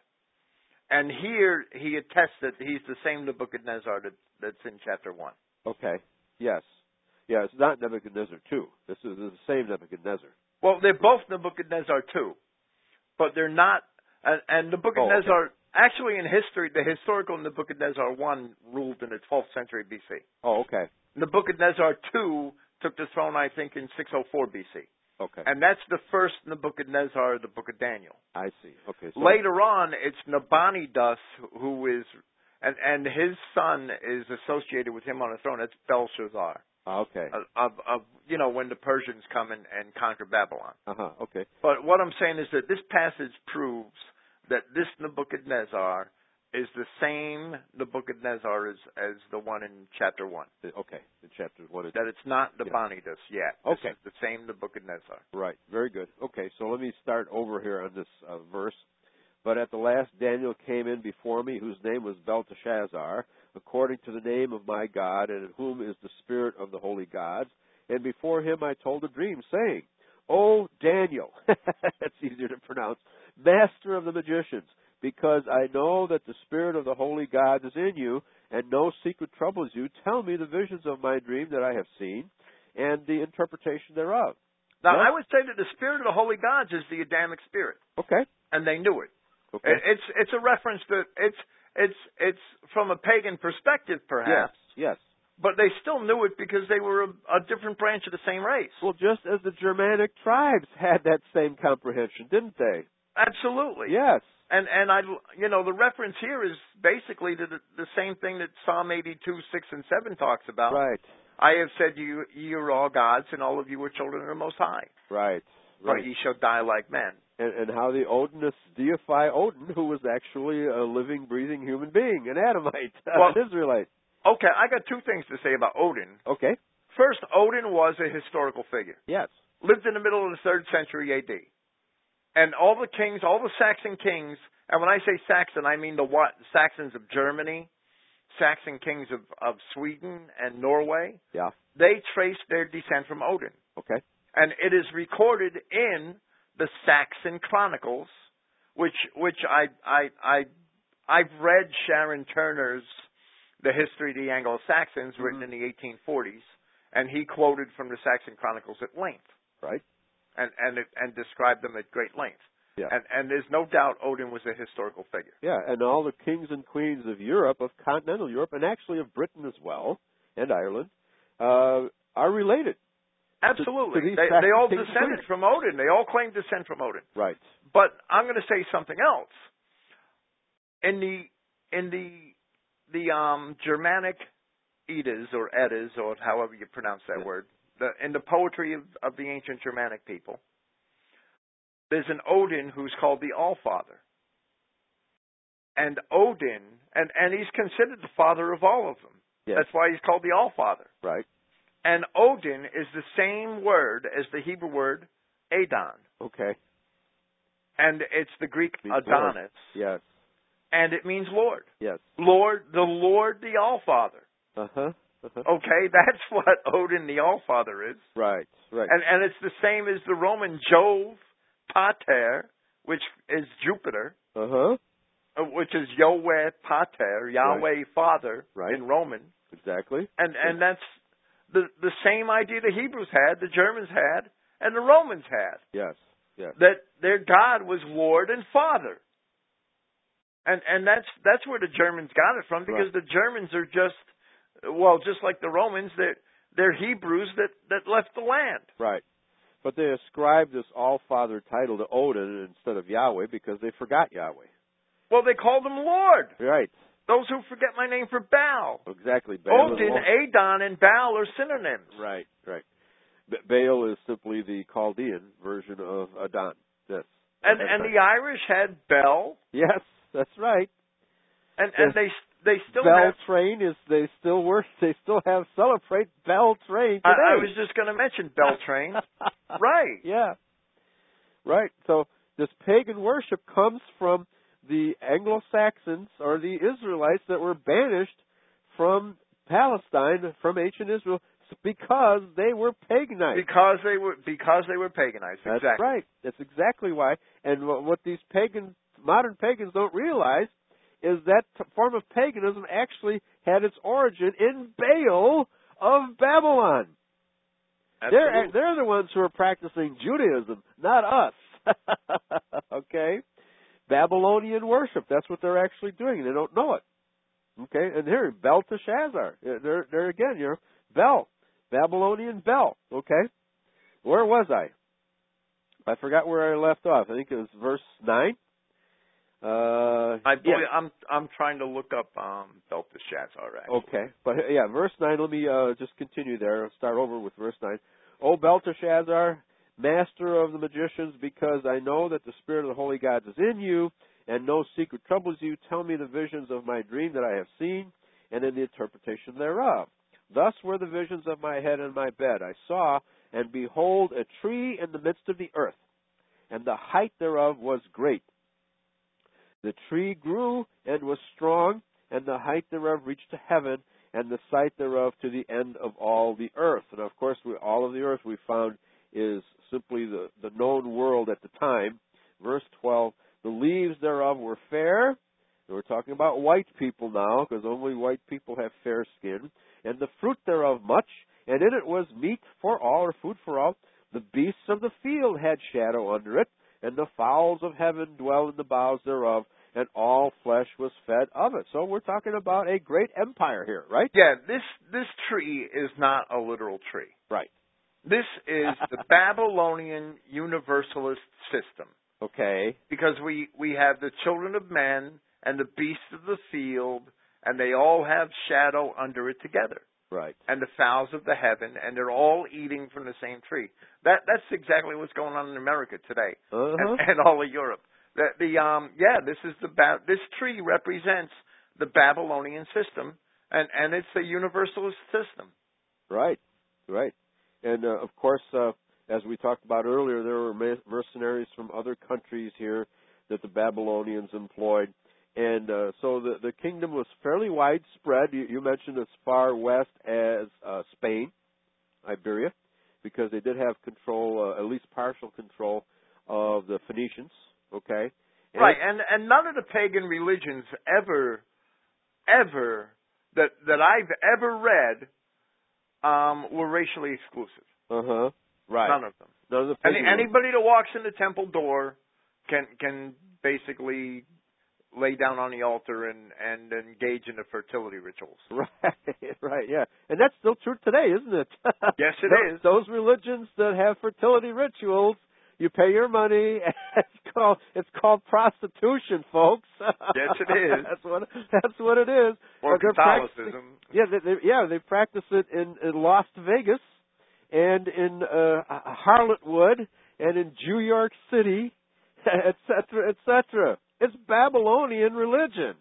And here he attests that he's the same Nebuchadnezzar that, that's in chapter one. Okay. Yes. Yeah, it's not Nebuchadnezzar two. This is the same Nebuchadnezzar. Well, they're both Nebuchadnezzar too, but they're not. And, and Nebuchadnezzar, Oh, okay. actually in history, the historical Nebuchadnezzar one ruled in the twelfth century B C. Oh, okay. Nebuchadnezzar two took the throne, I think, in six oh four B C. Okay. And that's the first Nebuchadnezzar, the book of Daniel. I see. Okay. So Later on, it's Nabonidus who is, and, and his son is associated with him on the throne. That's Belshazzar. Okay. Of, of, of you know, when the Persians come and, and conquer Babylon. Uh-huh. Okay. But what I'm saying is that this passage proves that this Nebuchadnezzar is the same Nebuchadnezzar as, as the one in chapter one. Okay. In chapter one. That it's not Nabonidus yet. This Okay. is the same Nebuchadnezzar. Right. Very good. Okay. So let me start over here on this uh, verse. But at the last Daniel came in before me, whose name was Belteshazzar, according to the name of my God, and in whom is the spirit of the holy gods. And before him I told a dream, saying, O Daniel, that's easier to pronounce, master of the magicians, because I know that the spirit of the holy gods is in you, and no secret troubles you. Tell me the visions of my dream that I have seen, and the interpretation thereof. Now, Yes? I would say that the spirit of the holy gods is the Adamic spirit, Okay. and they knew it. Okay. It- It's it's a reference to it's it's it's from a pagan perspective, perhaps, Yes. Yes. but they still knew it because they were a, a different branch of the same race. Well, just as the Germanic tribes had that same comprehension, didn't they? Absolutely. Yes. And and I you know the reference here is basically to the, the same thing that Psalm eighty-two, six and seven talks about. Right. I have said you ye are all gods, and all of you are children of the Most High. Right. But Right. ye shall die like men. And, and how the Odinists deify Odin, who was actually a living, breathing human being, an Adamite, Well- an Israelite. Okay, I got two things to say about Odin. Okay. First, Odin was a historical figure. Yes. Lived in the middle of the third century A D. And all the kings, all the Saxon kings, and when I say Saxon, I mean the what? Saxons of Germany, Saxon kings of, of Sweden and Norway. Yeah. They traced their descent from Odin. Okay. And it is recorded in the Saxon Chronicles, which which I I I I've read Sharon Turner's The History of the Anglo-Saxons, Mm-hmm. written in the eighteen forties, and he quoted from the Saxon Chronicles at length, Right. and and it, and described them at great length. Yeah. And and there's no doubt Odin was a historical figure. Yeah, and all the kings and queens of Europe, of continental Europe, and actually of Britain as well, and Ireland, uh, are related. Absolutely, to these they, Saxon they all kings and descended queens. from Odin. They all claim descent from Odin. Right. But I'm going to say something else. In the in the the um, Germanic Eddas or Eddas or however you pronounce that Yeah. word, the, in the poetry of, of the ancient Germanic people, there's an Odin who's called the Allfather. And Odin, and, and he's considered the father of all of them. Yes. That's why he's called the Allfather. Right. And Odin is the same word as the Hebrew word Adon. Okay. And it's the Greek Means Adonis. Lord. Yes. And it means Lord. Yes. Lord, the Lord, the Allfather. Uh-huh. Uh-huh. Okay, that's what Odin, the Allfather, is. Right. Right. And and it's the same as the Roman Jove Pater, which is Jupiter, Uh-huh. uh, which is Yahweh Pater, Yahweh Father Right. in Roman. Exactly. And and that's the the same idea the Hebrews had, the Germans had, and the Romans had. Yes. Yes. That their God was Lord and Father. And and that's that's where the Germans got it from, because Right. the Germans are just well, just like the Romans, they're they're Hebrews that, that left the land. Right. But they ascribed this All-Father title to Odin instead of Yahweh because they forgot Yahweh. Well, they called him Lord. Right. Those who forget my name for Baal. Exactly. Baal is Odin, Lord. Adon, and Baal are synonyms. Right. Right. B- Baal is simply the Chaldean version of Adon. Yes. And That's and right. the Irish had Bel, Yes, that's right. and and they they still Bell have. Train is they still work. They still have celebrate Bell Train I, today. I was just going to mention Beltrain. Right. Yeah. Right. So this pagan worship comes from the Anglo-Saxons or the Israelites that were banished from Palestine, from ancient Israel, because they were paganized. Because they were because they were paganized. That's exactly. right. That's exactly why. And what, what these pagan, modern pagans don't realize is that t- form of paganism actually had its origin in Baal of Babylon. They're, they're the ones who are practicing Judaism, not us. Okay? Babylonian worship. That's what they're actually doing. They don't know it. Okay? And here, Belteshazzar. They're, they're again, you know, Bel. Babylonian Bel. Okay? Where was I? I forgot where I left off. I think it was verse nine. Uh, I believe, yeah. I'm I'm trying to look up um, Belteshazzar. Actually. Okay, but yeah, verse nine. Let me uh, just continue there. I'll start over with verse nine. O Belteshazzar, master of the magicians, because I know that the spirit of the holy gods is in you, and no secret troubles you. Tell me the visions of my dream that I have seen, and in the interpretation thereof. Thus were the visions of my head and my bed. I saw, and behold, a tree in the midst of the earth, and the height thereof was great. The tree grew and was strong, and the height thereof reached to heaven, and the sight thereof to the end of all the earth. And of course, we, all of the earth we found is simply the, the known world at the time. Verse twelve, the leaves thereof were fair. And we're talking about white people now, because only white people have fair skin. And the fruit thereof much, and in it was meat for all, or food for all. The beasts of the field had shadow under it, and the fowls of heaven dwell in the boughs thereof, and all flesh was fed of it. So we're talking about a great empire here, right? Yeah, this this tree is not a literal tree. Right. This is the Babylonian Universalist system. Okay. Because we, we have the children of men and the beasts of the field, and they all have shadow under it together. Right. And the fowls of the heaven, and they're all eating from the same tree. That that's exactly what's going on in America today, uh-huh. and, and all of Europe. The, the um yeah, this is the ba- this tree represents the Babylonian system, and and it's a universalist system. Right, right, and uh, of course, uh, as we talked about earlier, there were mercenaries from other countries here that the Babylonians employed, and uh, so the the kingdom was fairly widespread. You, you mentioned as far west as uh, Spain, Iberia, because they did have control, uh, at least partial control, of the Phoenicians. Okay. And right, and and none of the pagan religions ever, ever that that I've ever read um, were racially exclusive. Uh huh. Right. None of them. None of the Any, pagan anybody that walks in the temple door can can basically lay down on the altar and and engage in the fertility rituals. Right. Right. Yeah, and that's still true today, isn't it? Yes, it those, is. Those religions that have fertility rituals. You pay your money. It's called it's called prostitution, folks. Yes, it is. that's what that's what it is. Or Catholicism. Yeah, they, they, yeah, they practice it in, in Las Vegas, and in uh, Harlotwood, and in New York City, et cetera, et cetera. It's Babylonian religion.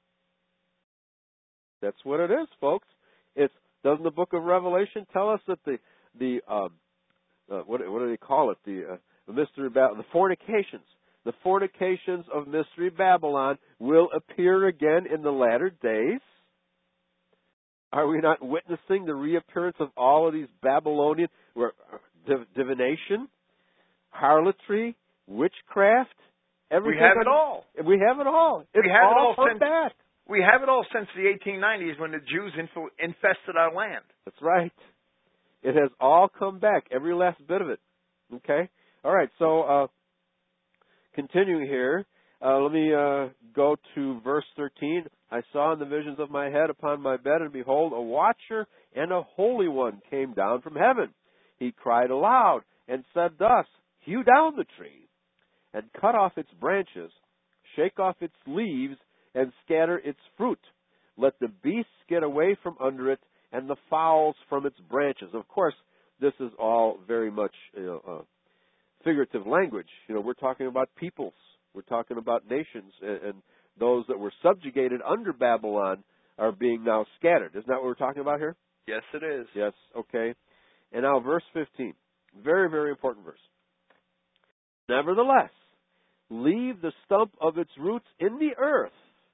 That's what it is, folks. It's doesn't the Book of Revelation tell us that the the um, uh, what what do they call it the uh, The mystery Babylon, the fornications, the fornications of mystery Babylon will appear again in the latter days. Are we not witnessing the reappearance of all of these Babylonian div- divination, harlotry, witchcraft? Everything. We have it all. We have it all. It's we have all it all come since, back. We have it all since the eighteen nineties when the Jews info- infested our land. That's right. It has all come back, every last bit of it. Okay. All right, so uh, continuing here, uh, let me uh, go to verse thirteen. I saw in the visions of my head upon my bed, and behold, a watcher and a holy one came down from heaven. He cried aloud and said thus, hew down the tree, and cut off its branches, shake off its leaves, and scatter its fruit. Let the beasts get away from under it, and the fowls from its branches. Of course, this is all very much you know, uh, figurative language. You know, we're talking about peoples. We're talking about nations, and, and those that were subjugated under Babylon are being now scattered. Isn't that what we're talking about here? Yes, it is. Yes, okay. And now verse fifteen. Very, very important verse. Nevertheless, leave the stump of its roots in the earth,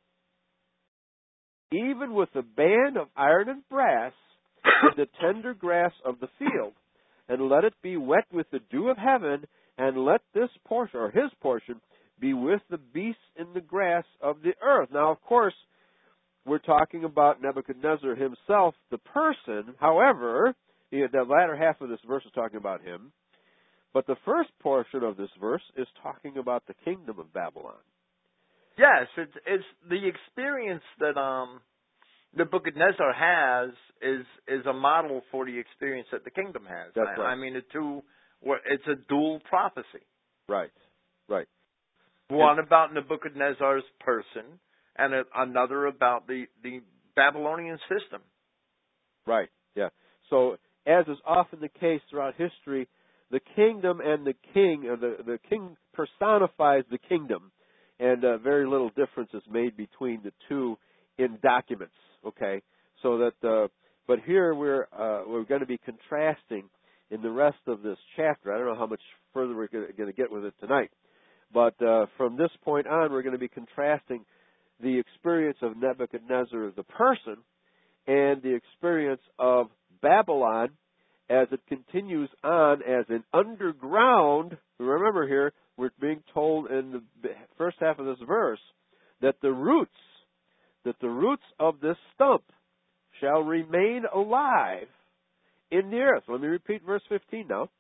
even with the band of iron and brass in the tender grass of the field, and let it be wet with the dew of heaven, and let this portion, or his portion, be with the beasts in the grass of the earth. Now, of course, we're talking about Nebuchadnezzar himself, the person. However, the latter half of this verse is talking about him. But the first portion of this verse is talking about the kingdom of Babylon. Yes, it's, it's the experience that um, Nebuchadnezzar has is is a model for the experience that the kingdom has. That's I, right. I mean, the two, it's a dual prophecy. Right, right. One about Nebuchadnezzar's person, and a, another about the, the Babylonian system. Right, yeah. So, as is often the case throughout history, the kingdom and the king, or the, the king personifies the kingdom, and uh, very little difference is made between the two in documents, okay? So that, uh, but here we're, uh, we're going to be contrasting in the rest of this chapter. I don't know how much further we're going to get with it tonight, but uh, from this point on, we're going to be contrasting the experience of Nebuchadnezzar, the person, and the experience of Babylon as it continues on as an underground. Remember here, we're being told in the first half of this verse that the roots, that the roots of this stump shall remain alive in the earth. Let me repeat verse fifteen now.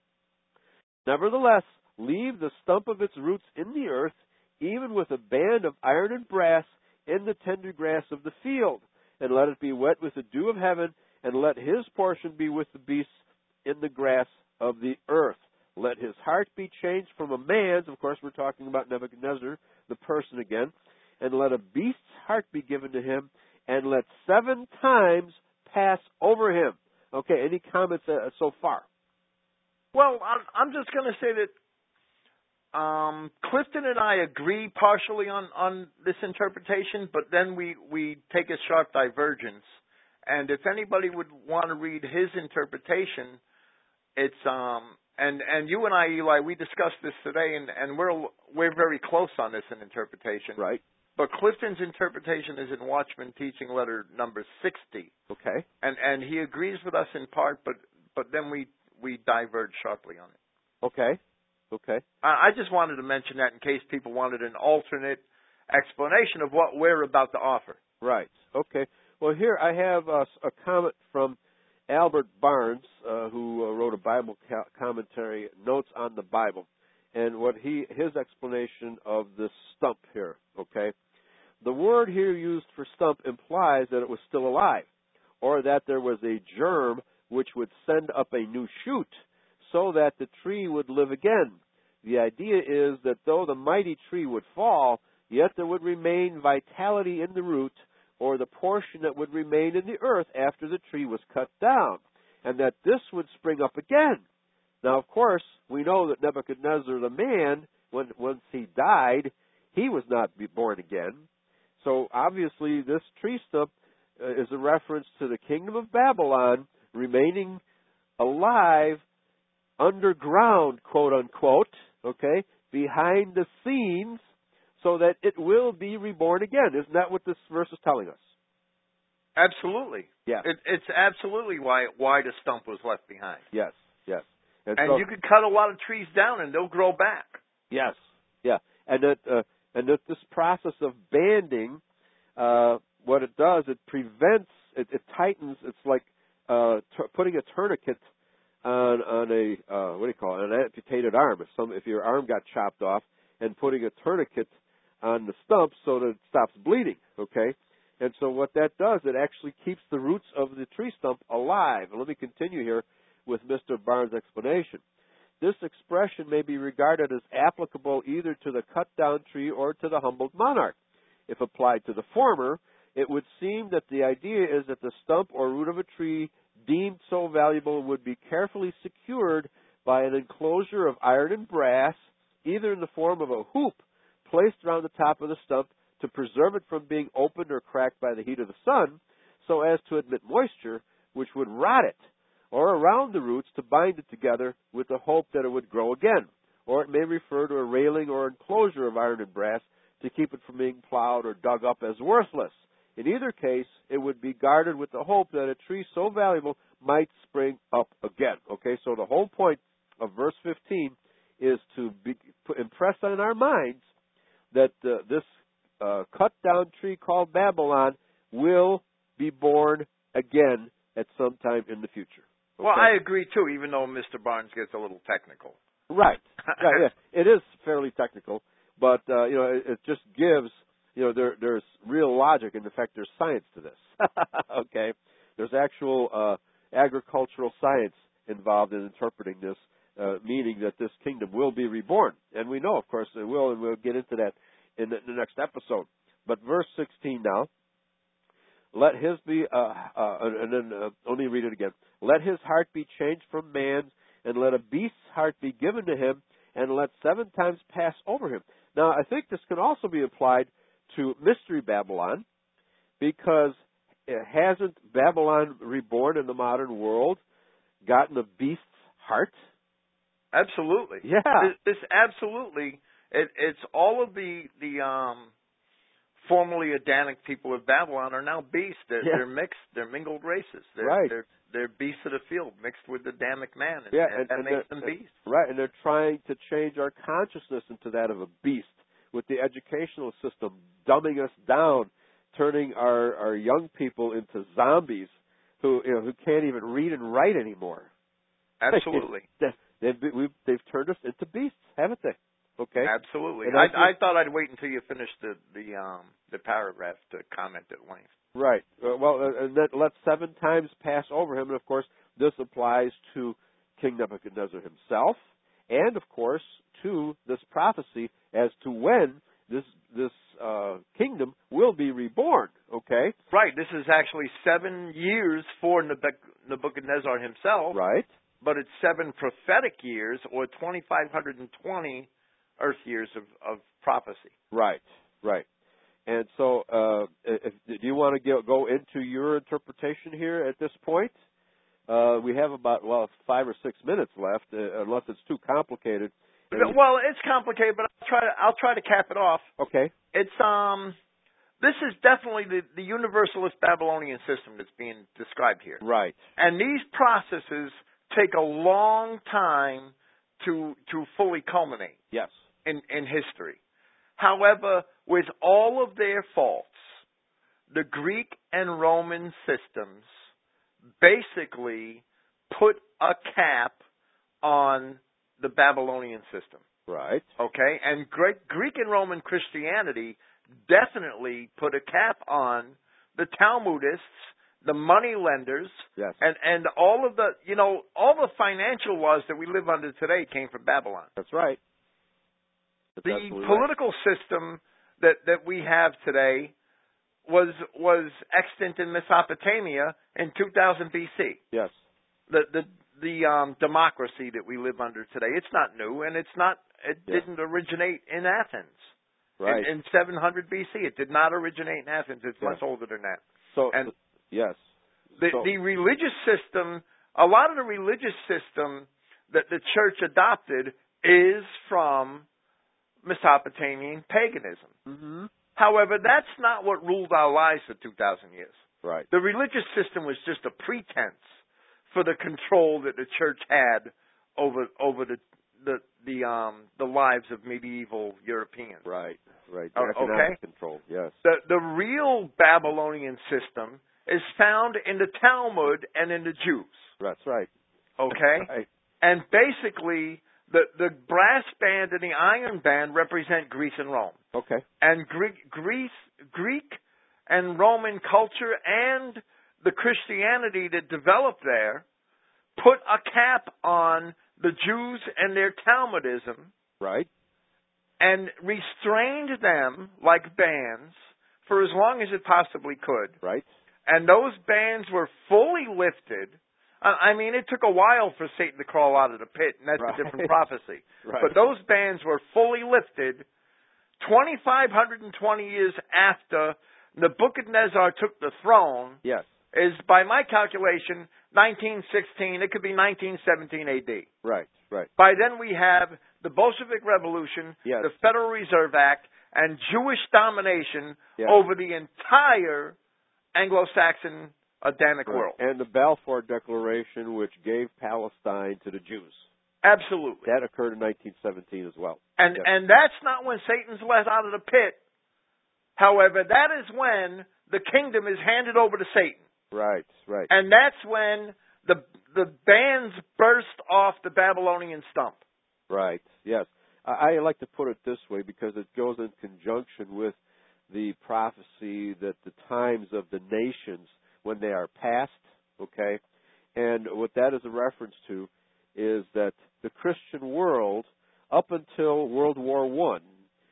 Nevertheless, leave the stump of its roots in the earth, even with a band of iron and brass in the tender grass of the field, and let it be wet with the dew of heaven, and let his portion be with the beasts in the grass of the earth. Let his heart be changed from a man's, of course we're talking about Nebuchadnezzar, the person again, and let a beast's heart be given to him, and let seven times pass over him. Okay, any comments uh, so far? Well, I'm, I'm just going to say that um, Clifton and I agree partially on, on this interpretation, but then we, we take a sharp divergence. And if anybody would want to read his interpretation, it's um and and you and I, Eli, we discussed this today, and, and we're we're very close on this in interpretation. Right. But Clifton's interpretation is in Watchman Teaching Letter number sixty. Okay. And and he agrees with us in part, but but then we we diverge sharply on it. Okay. Okay. I, I just wanted to mention that in case people wanted an alternate explanation of what we're about to offer. Right. Okay. Well, here I have uh, a comment from Albert Barnes, uh, who uh, wrote a Bible ca- commentary, Notes on the Bible, and what he his explanation of this stump here. Okay, the word here used for stump implies that it was still alive, or that there was a germ which would send up a new shoot, so that the tree would live again. The idea is that though the mighty tree would fall, yet there would remain vitality in the root, or the portion that would remain in the earth after the tree was cut down, and that this would spring up again. Now, of course, we know that Nebuchadnezzar, the man, when once he died, he was not born again. So, obviously, this tree stump uh, is a reference to the kingdom of Babylon remaining alive underground, quote unquote, okay, behind the scenes, so that it will be reborn again. Isn't that what this verse is telling us? Absolutely. Yeah. It, it's absolutely why why the stump was left behind. Yes, yes. And, And, so, you could cut a lot of trees down and they'll grow back. yes, yeah. And that, uh, and that this process of banding, uh, what it does, it prevents, it, it tightens, it's like uh, t- putting a tourniquet on, on a, uh, what do you call it, an amputated arm. If, some, if your arm got chopped off, and putting a tourniquet on the stump so that it stops bleeding, okay? And so what that does, it actually keeps the roots of the tree stump alive. And let me continue here with Mister Barnes' explanation. This expression may be regarded as applicable either to the cut-down tree or to the humbled monarch. If applied to the former, it would seem that the idea is that the stump or root of a tree deemed so valuable would be carefully secured by an enclosure of iron and brass, either in the form of a hoop placed around the top of the stump to preserve it from being opened or cracked by the heat of the sun, so as to admit moisture, which would rot it, or around the roots to bind it together with the hope that it would grow again. or it may refer to a railing or enclosure of iron and brass to keep it from being plowed or dug up as worthless. In either case, it would be guarded with the hope that a tree so valuable might spring up again. Okay, so the whole point of verse fifteen is to be, impress on our minds that uh, this uh, cut-down tree called Babylon will be born again at some time in the future. Okay? Well, I agree, too, even though Mister Barnes gets a little technical. Right. Yeah, yeah. It is fairly technical, but, uh, you know, it, it just gives, you know, there, there's real logic, and in fact, there's science to this. Okay? There's actual uh, agricultural science involved in interpreting this, uh, meaning that this kingdom will be reborn. And we know, of course, it will, and we'll get into that in the, in the next episode. But verse sixteen now, let his be, uh, uh, and then uh, let me read it again. Let his heart be changed from man's, and let a beast's heart be given to him, and let seven times pass over him. Now, I think this can also be applied to Mystery Babylon, because it hasn't Babylon reborn in the modern world gotten a beast's heart? Absolutely. Yeah. This, this absolutely, it, it's all of the, the um, formerly Adamic people of Babylon are now beasts. They're, Yeah. they're mixed. They're mingled races. They're, Right. They're, they're beasts of the field mixed with the Adamic man, and, Yeah, and, and, that and makes they're- them beasts. Right, and they're trying to change our consciousness into that of a beast with the educational system, dumbing us down, turning our, our young people into zombies who you know who can't even read and write anymore. Absolutely. they've, we've, they've turned us into beasts, haven't they? Okay. Absolutely. And I, that's I thought I'd wait until you finished the the um the paragraph to comment at length. Right. Uh, well, uh, and that let seven times pass over him, and of course, this applies to King Nebuchadnezzar himself, and of course, to this prophecy as to when this this uh, kingdom will be reborn. Okay. Right. This is actually seven years for Nebuch- Nebuchadnezzar himself. Right. But it's seven prophetic years, or twenty-five twenty earth years of, of prophecy. Right. Right. And so, uh, if, do you want to go, go into your interpretation here at this point? Uh, we have about, well, five or six minutes left, uh, unless it's too complicated. Well, it's complicated, but I'll try to I'll try to cap it off. Okay. It's um, this is definitely the, the universalist Babylonian system that's being described here. Right. And these processes take a long time to to fully culminate. Yes. In in history. However, with all of their faults, the Greek and Roman systems basically put a cap on the Babylonian system. Right. Okay? And Greek, Greek and Roman Christianity definitely put a cap on the Talmudists, the money lenders, yes. and, and all of the, you know, all the financial laws that we live under today came from Babylon. That's right. That's the political right. system that, that we have today was was extant in Mesopotamia in two thousand B C. Yes. The the the um, democracy that we live under today. It's not new, and it's not. It yes. didn't originate in Athens. Right. In, in seven hundred B C, it did not originate in Athens. It's yes. much older than that. So and yes. The so, the religious system. A lot of the religious system that the church adopted is from Mesopotamian paganism. Mm-hmm. However, that's not what ruled our lives for two thousand years. Right. The religious system was just a pretense for the control that the church had over over the the the um the lives of medieval Europeans. Right. Right. Uh, Economic okay. control. Yes. The the real Babylonian system is found in the Talmud and in the Jews. That's right. Okay. Right. And basically, the the brass band and the iron band represent Greece and Rome. Okay. And Greek, Greece, Greek and Roman culture and the Christianity that developed there put a cap on the Jews and their Talmudism. Right. And restrained them like bands for as long as it possibly could. Right. And those bands were fully lifted. I mean, it took a while for Satan to crawl out of the pit, and that's right. a different prophecy. Right. But those bands were fully lifted twenty-five twenty years after Nebuchadnezzar took the throne. Yes. Is, by my calculation, nineteen sixteen. It could be nineteen seventeen A D. Right, right. By then we have the Bolshevik Revolution, Yes. the Federal Reserve Act, and Jewish domination Yes. over the entire Anglo-Saxon Adamic Right. world. And the Balfour Declaration, which gave Palestine to the Jews. Absolutely. That occurred in nineteen seventeen as well. And Yes. and that's not when Satan's let out of the pit. However, that is when the kingdom is handed over to Satan. Right, right. And that's when the the bands burst off the Babylonian stump. Right, yes. I, I like to put it this way because it goes in conjunction with the prophecy that the times of the nations, when they are past, okay? And what that is a reference to is that the Christian world, up until World War One,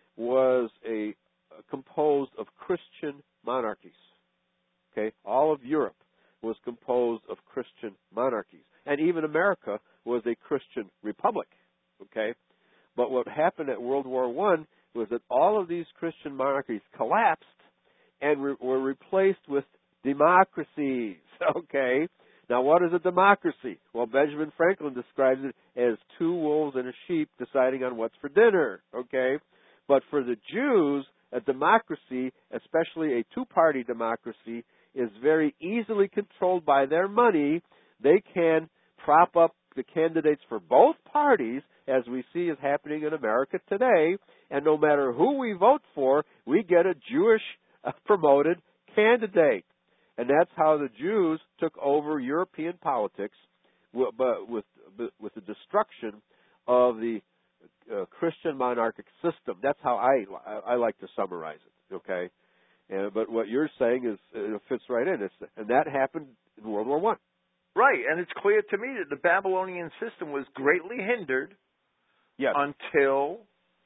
was a composed of Christian monarchies. Okay, all of Europe was composed of Christian monarchies, and even America was a Christian republic. Okay, but what happened at World War One was that all of these Christian monarchies collapsed and re- were replaced with democracies. Okay, now what is a democracy? Well, Benjamin Franklin describes it as two wolves and a sheep deciding on what's for dinner. Okay, but for the Jews, a democracy, especially a two-party democracy, is very easily controlled by their money. They can prop up the candidates for both parties, as we see is happening in America today, and no matter who we vote for, we get a Jewish uh, promoted candidate. And that's how the Jews took over European politics, with, but with, with the destruction of the uh, Christian monarchic system. That's how I, I like to summarize it, okay? And, but what you're saying is it fits right in. It's, and that happened in World War One. Right, and it's clear to me that the Babylonian system was greatly hindered Yes. until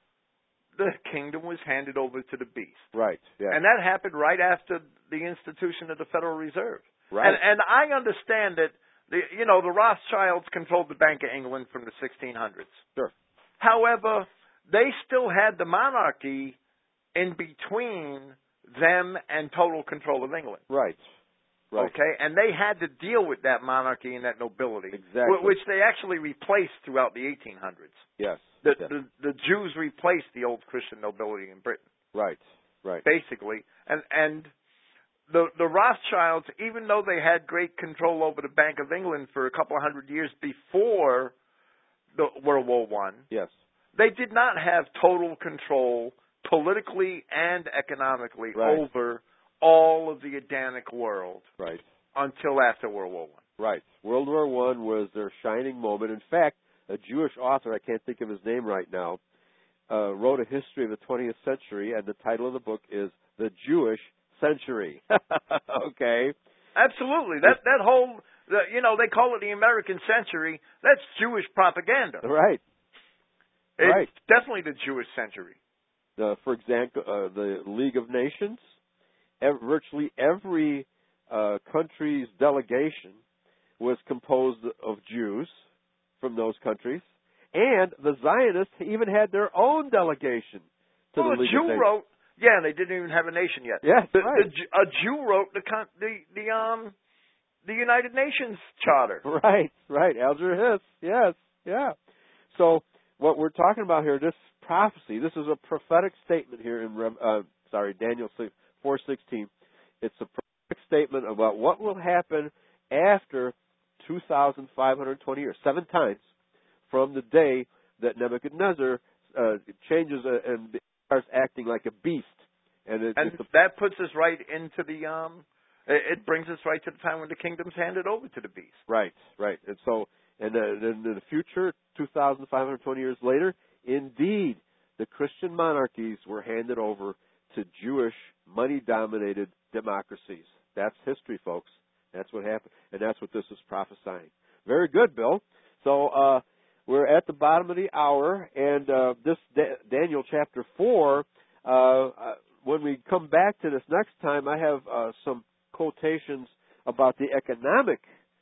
the kingdom was handed over to the beast. Right, yeah. And that happened right after the institution of the Federal Reserve. Right. And, and I understand that, the, you know, the Rothschilds controlled the Bank of England from the sixteen hundreds. Sure. However, they still had the monarchy in between them and total control of England. Right. Right. Okay, and they had to deal with that monarchy and that nobility, Exactly. which they actually replaced throughout the eighteen hundreds. Yes. The, yes. the, the Jews replaced the old Christian nobility in Britain, Right. Right. basically. And and the the Rothschilds, even though they had great control over the Bank of England for a couple of hundred years before the World War One, Yes. they did not have total control politically and economically Right. over all of the Adamic world Right. until after World War One. Right. World War One was their shining moment. In fact, a Jewish author, I can't think of his name right now, uh, wrote a history of the twentieth century, and the title of the book is The Jewish Century. Okay? Absolutely. That that whole, the, you know, they call it the American century. That's Jewish propaganda. Right. It's Right. definitely the Jewish century. Uh, for example, uh, the League of Nations, ev- virtually every uh, country's delegation was composed of Jews from those countries, and the Zionists even had their own delegation to Well, the a League Jew of Nations. wrote, yeah, they didn't even have a nation yet. Yes, the, right. the, Ju- a Jew wrote the con- the the um the United Nations Charter. Right, right. Alger Hiss. Yes, yeah. So what we're talking about here, this prophecy, this is a prophetic statement here in Rev- uh, sorry, Daniel four sixteen. It's a prophetic statement about what will happen after two thousand five hundred twenty years, seven times from the day that Nebuchadnezzar uh, changes uh, and starts acting like a beast. And, it, and it's a, that puts us right into the um. It, it brings us right to the time when the kingdom's handed over to the beast. Right, right. And so, and then in the future, two thousand five hundred twenty years later, indeed, the Christian monarchies were handed over to Jewish, money-dominated democracies. That's history, folks. That's what happened, and that's what this is prophesying. Very good, Bill. So uh, we're at the bottom of the hour, and uh, this da- Daniel chapter four. Uh, uh, when we come back to this next time, I have uh, some quotations about the economic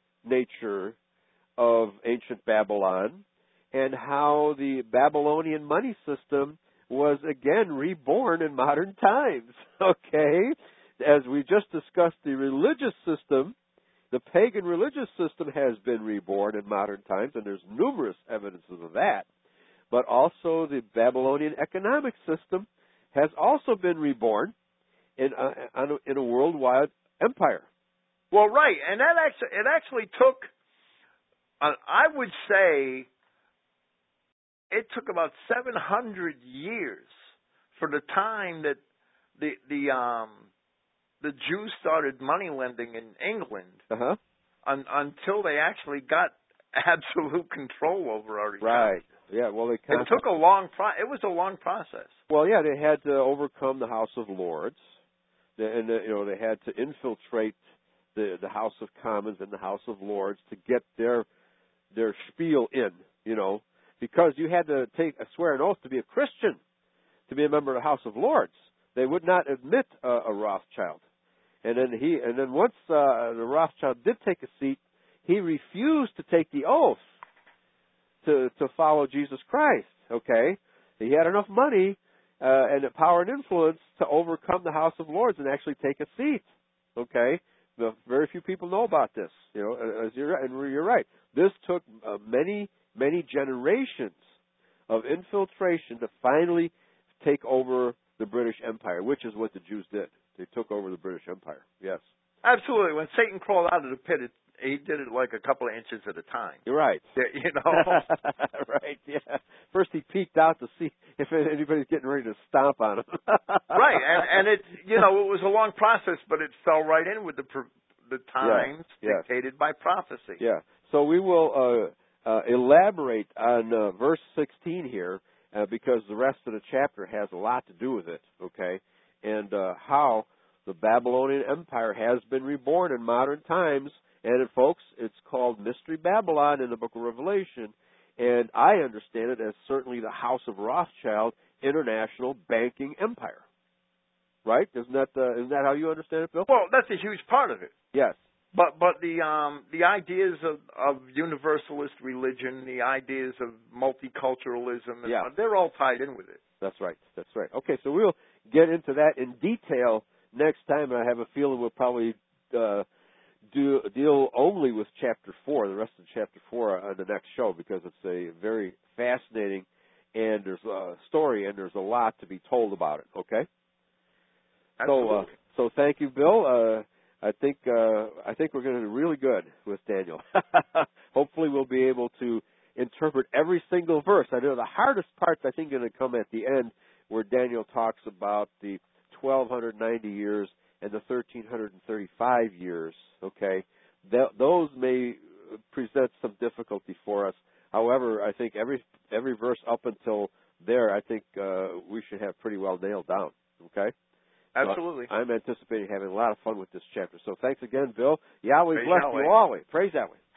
nature of ancient Babylon and how the Babylonian money system was again reborn in modern times. Okay? As we just discussed the religious system The pagan religious system has been reborn in modern times, and there's numerous evidences of that. But also the Babylonian economic system has also been reborn in a, in a worldwide empire. Well, right, and that actually it actually took, uh, I would say, it took about seven hundred years for the time that the the um the Jews started money lending in England uh-huh. un, until they actually got absolute control over our economy. Right. Yeah. Well, they it took a long pro- It was a long process. Well, yeah, they had to overcome the House of Lords, and you know they had to infiltrate the the House of Commons and the House of Lords to get their their spiel in. You know, because you had to take a swear an oath to be a Christian to be a member of the House of Lords. They would not admit a, a Rothschild, and then he and then once uh, the Rothschild did take a seat, he refused to take the oath to to follow Jesus Christ. Okay, he had enough money uh, and power and influence to overcome the House of Lords and actually take a seat. Okay, the, very few people know about this. You know, as you're and you're right. This took uh, many many generations of infiltration to finally take over the British Empire, which is what the Jews did. They took over the British Empire. Yes, absolutely. When Satan crawled out of the pit, it, he did it like a couple of inches at a time. You're right. Yeah, you know, right? Yeah. First, he peeked out to see if anybody's getting ready to stomp on him. Right, and and it, you know, it was a long process, but it fell right in with the the times yeah. dictated yes. by prophecy. Yeah. So we will uh, uh, elaborate on uh, verse sixteen here uh, because the rest of the chapter has a lot to do with it. Okay, and uh, how the Babylonian Empire has been reborn in modern times. And, folks, it's called Mystery Babylon in the book of Revelation. And I understand it as certainly the House of Rothschild International Banking Empire. Right? Isn't that, uh, isn't that how you understand it, Bill? Well, that's a huge part of it. Yes. But but the um, the ideas of, of universalist religion, the ideas of multiculturalism, and yeah. they're all tied in with it. That's right. That's right. Okay, so we'll get into that in detail next time. I have a feeling we'll probably uh, do deal only with chapter four, the rest of chapter four on the next show, because it's a very fascinating and there's a story and there's a lot to be told about it. Okay. Absolutely. So uh, so thank you, Bill. Uh, I think uh, I think we're going to do really good with Daniel. Hopefully, we'll be able to interpret every single verse. I know the hardest part's I think going to come at the end, where Daniel talks about the twelve ninety years and the thirteen thirty-five years. Okay, Th- those may present some difficulty for us. However, I think every every verse up until there, I think uh, we should have pretty well nailed down. Okay. Absolutely. So I'm anticipating having a lot of fun with this chapter. So thanks again, Bill. Yahweh Praise bless Yahweh. you always. Praise Yahweh.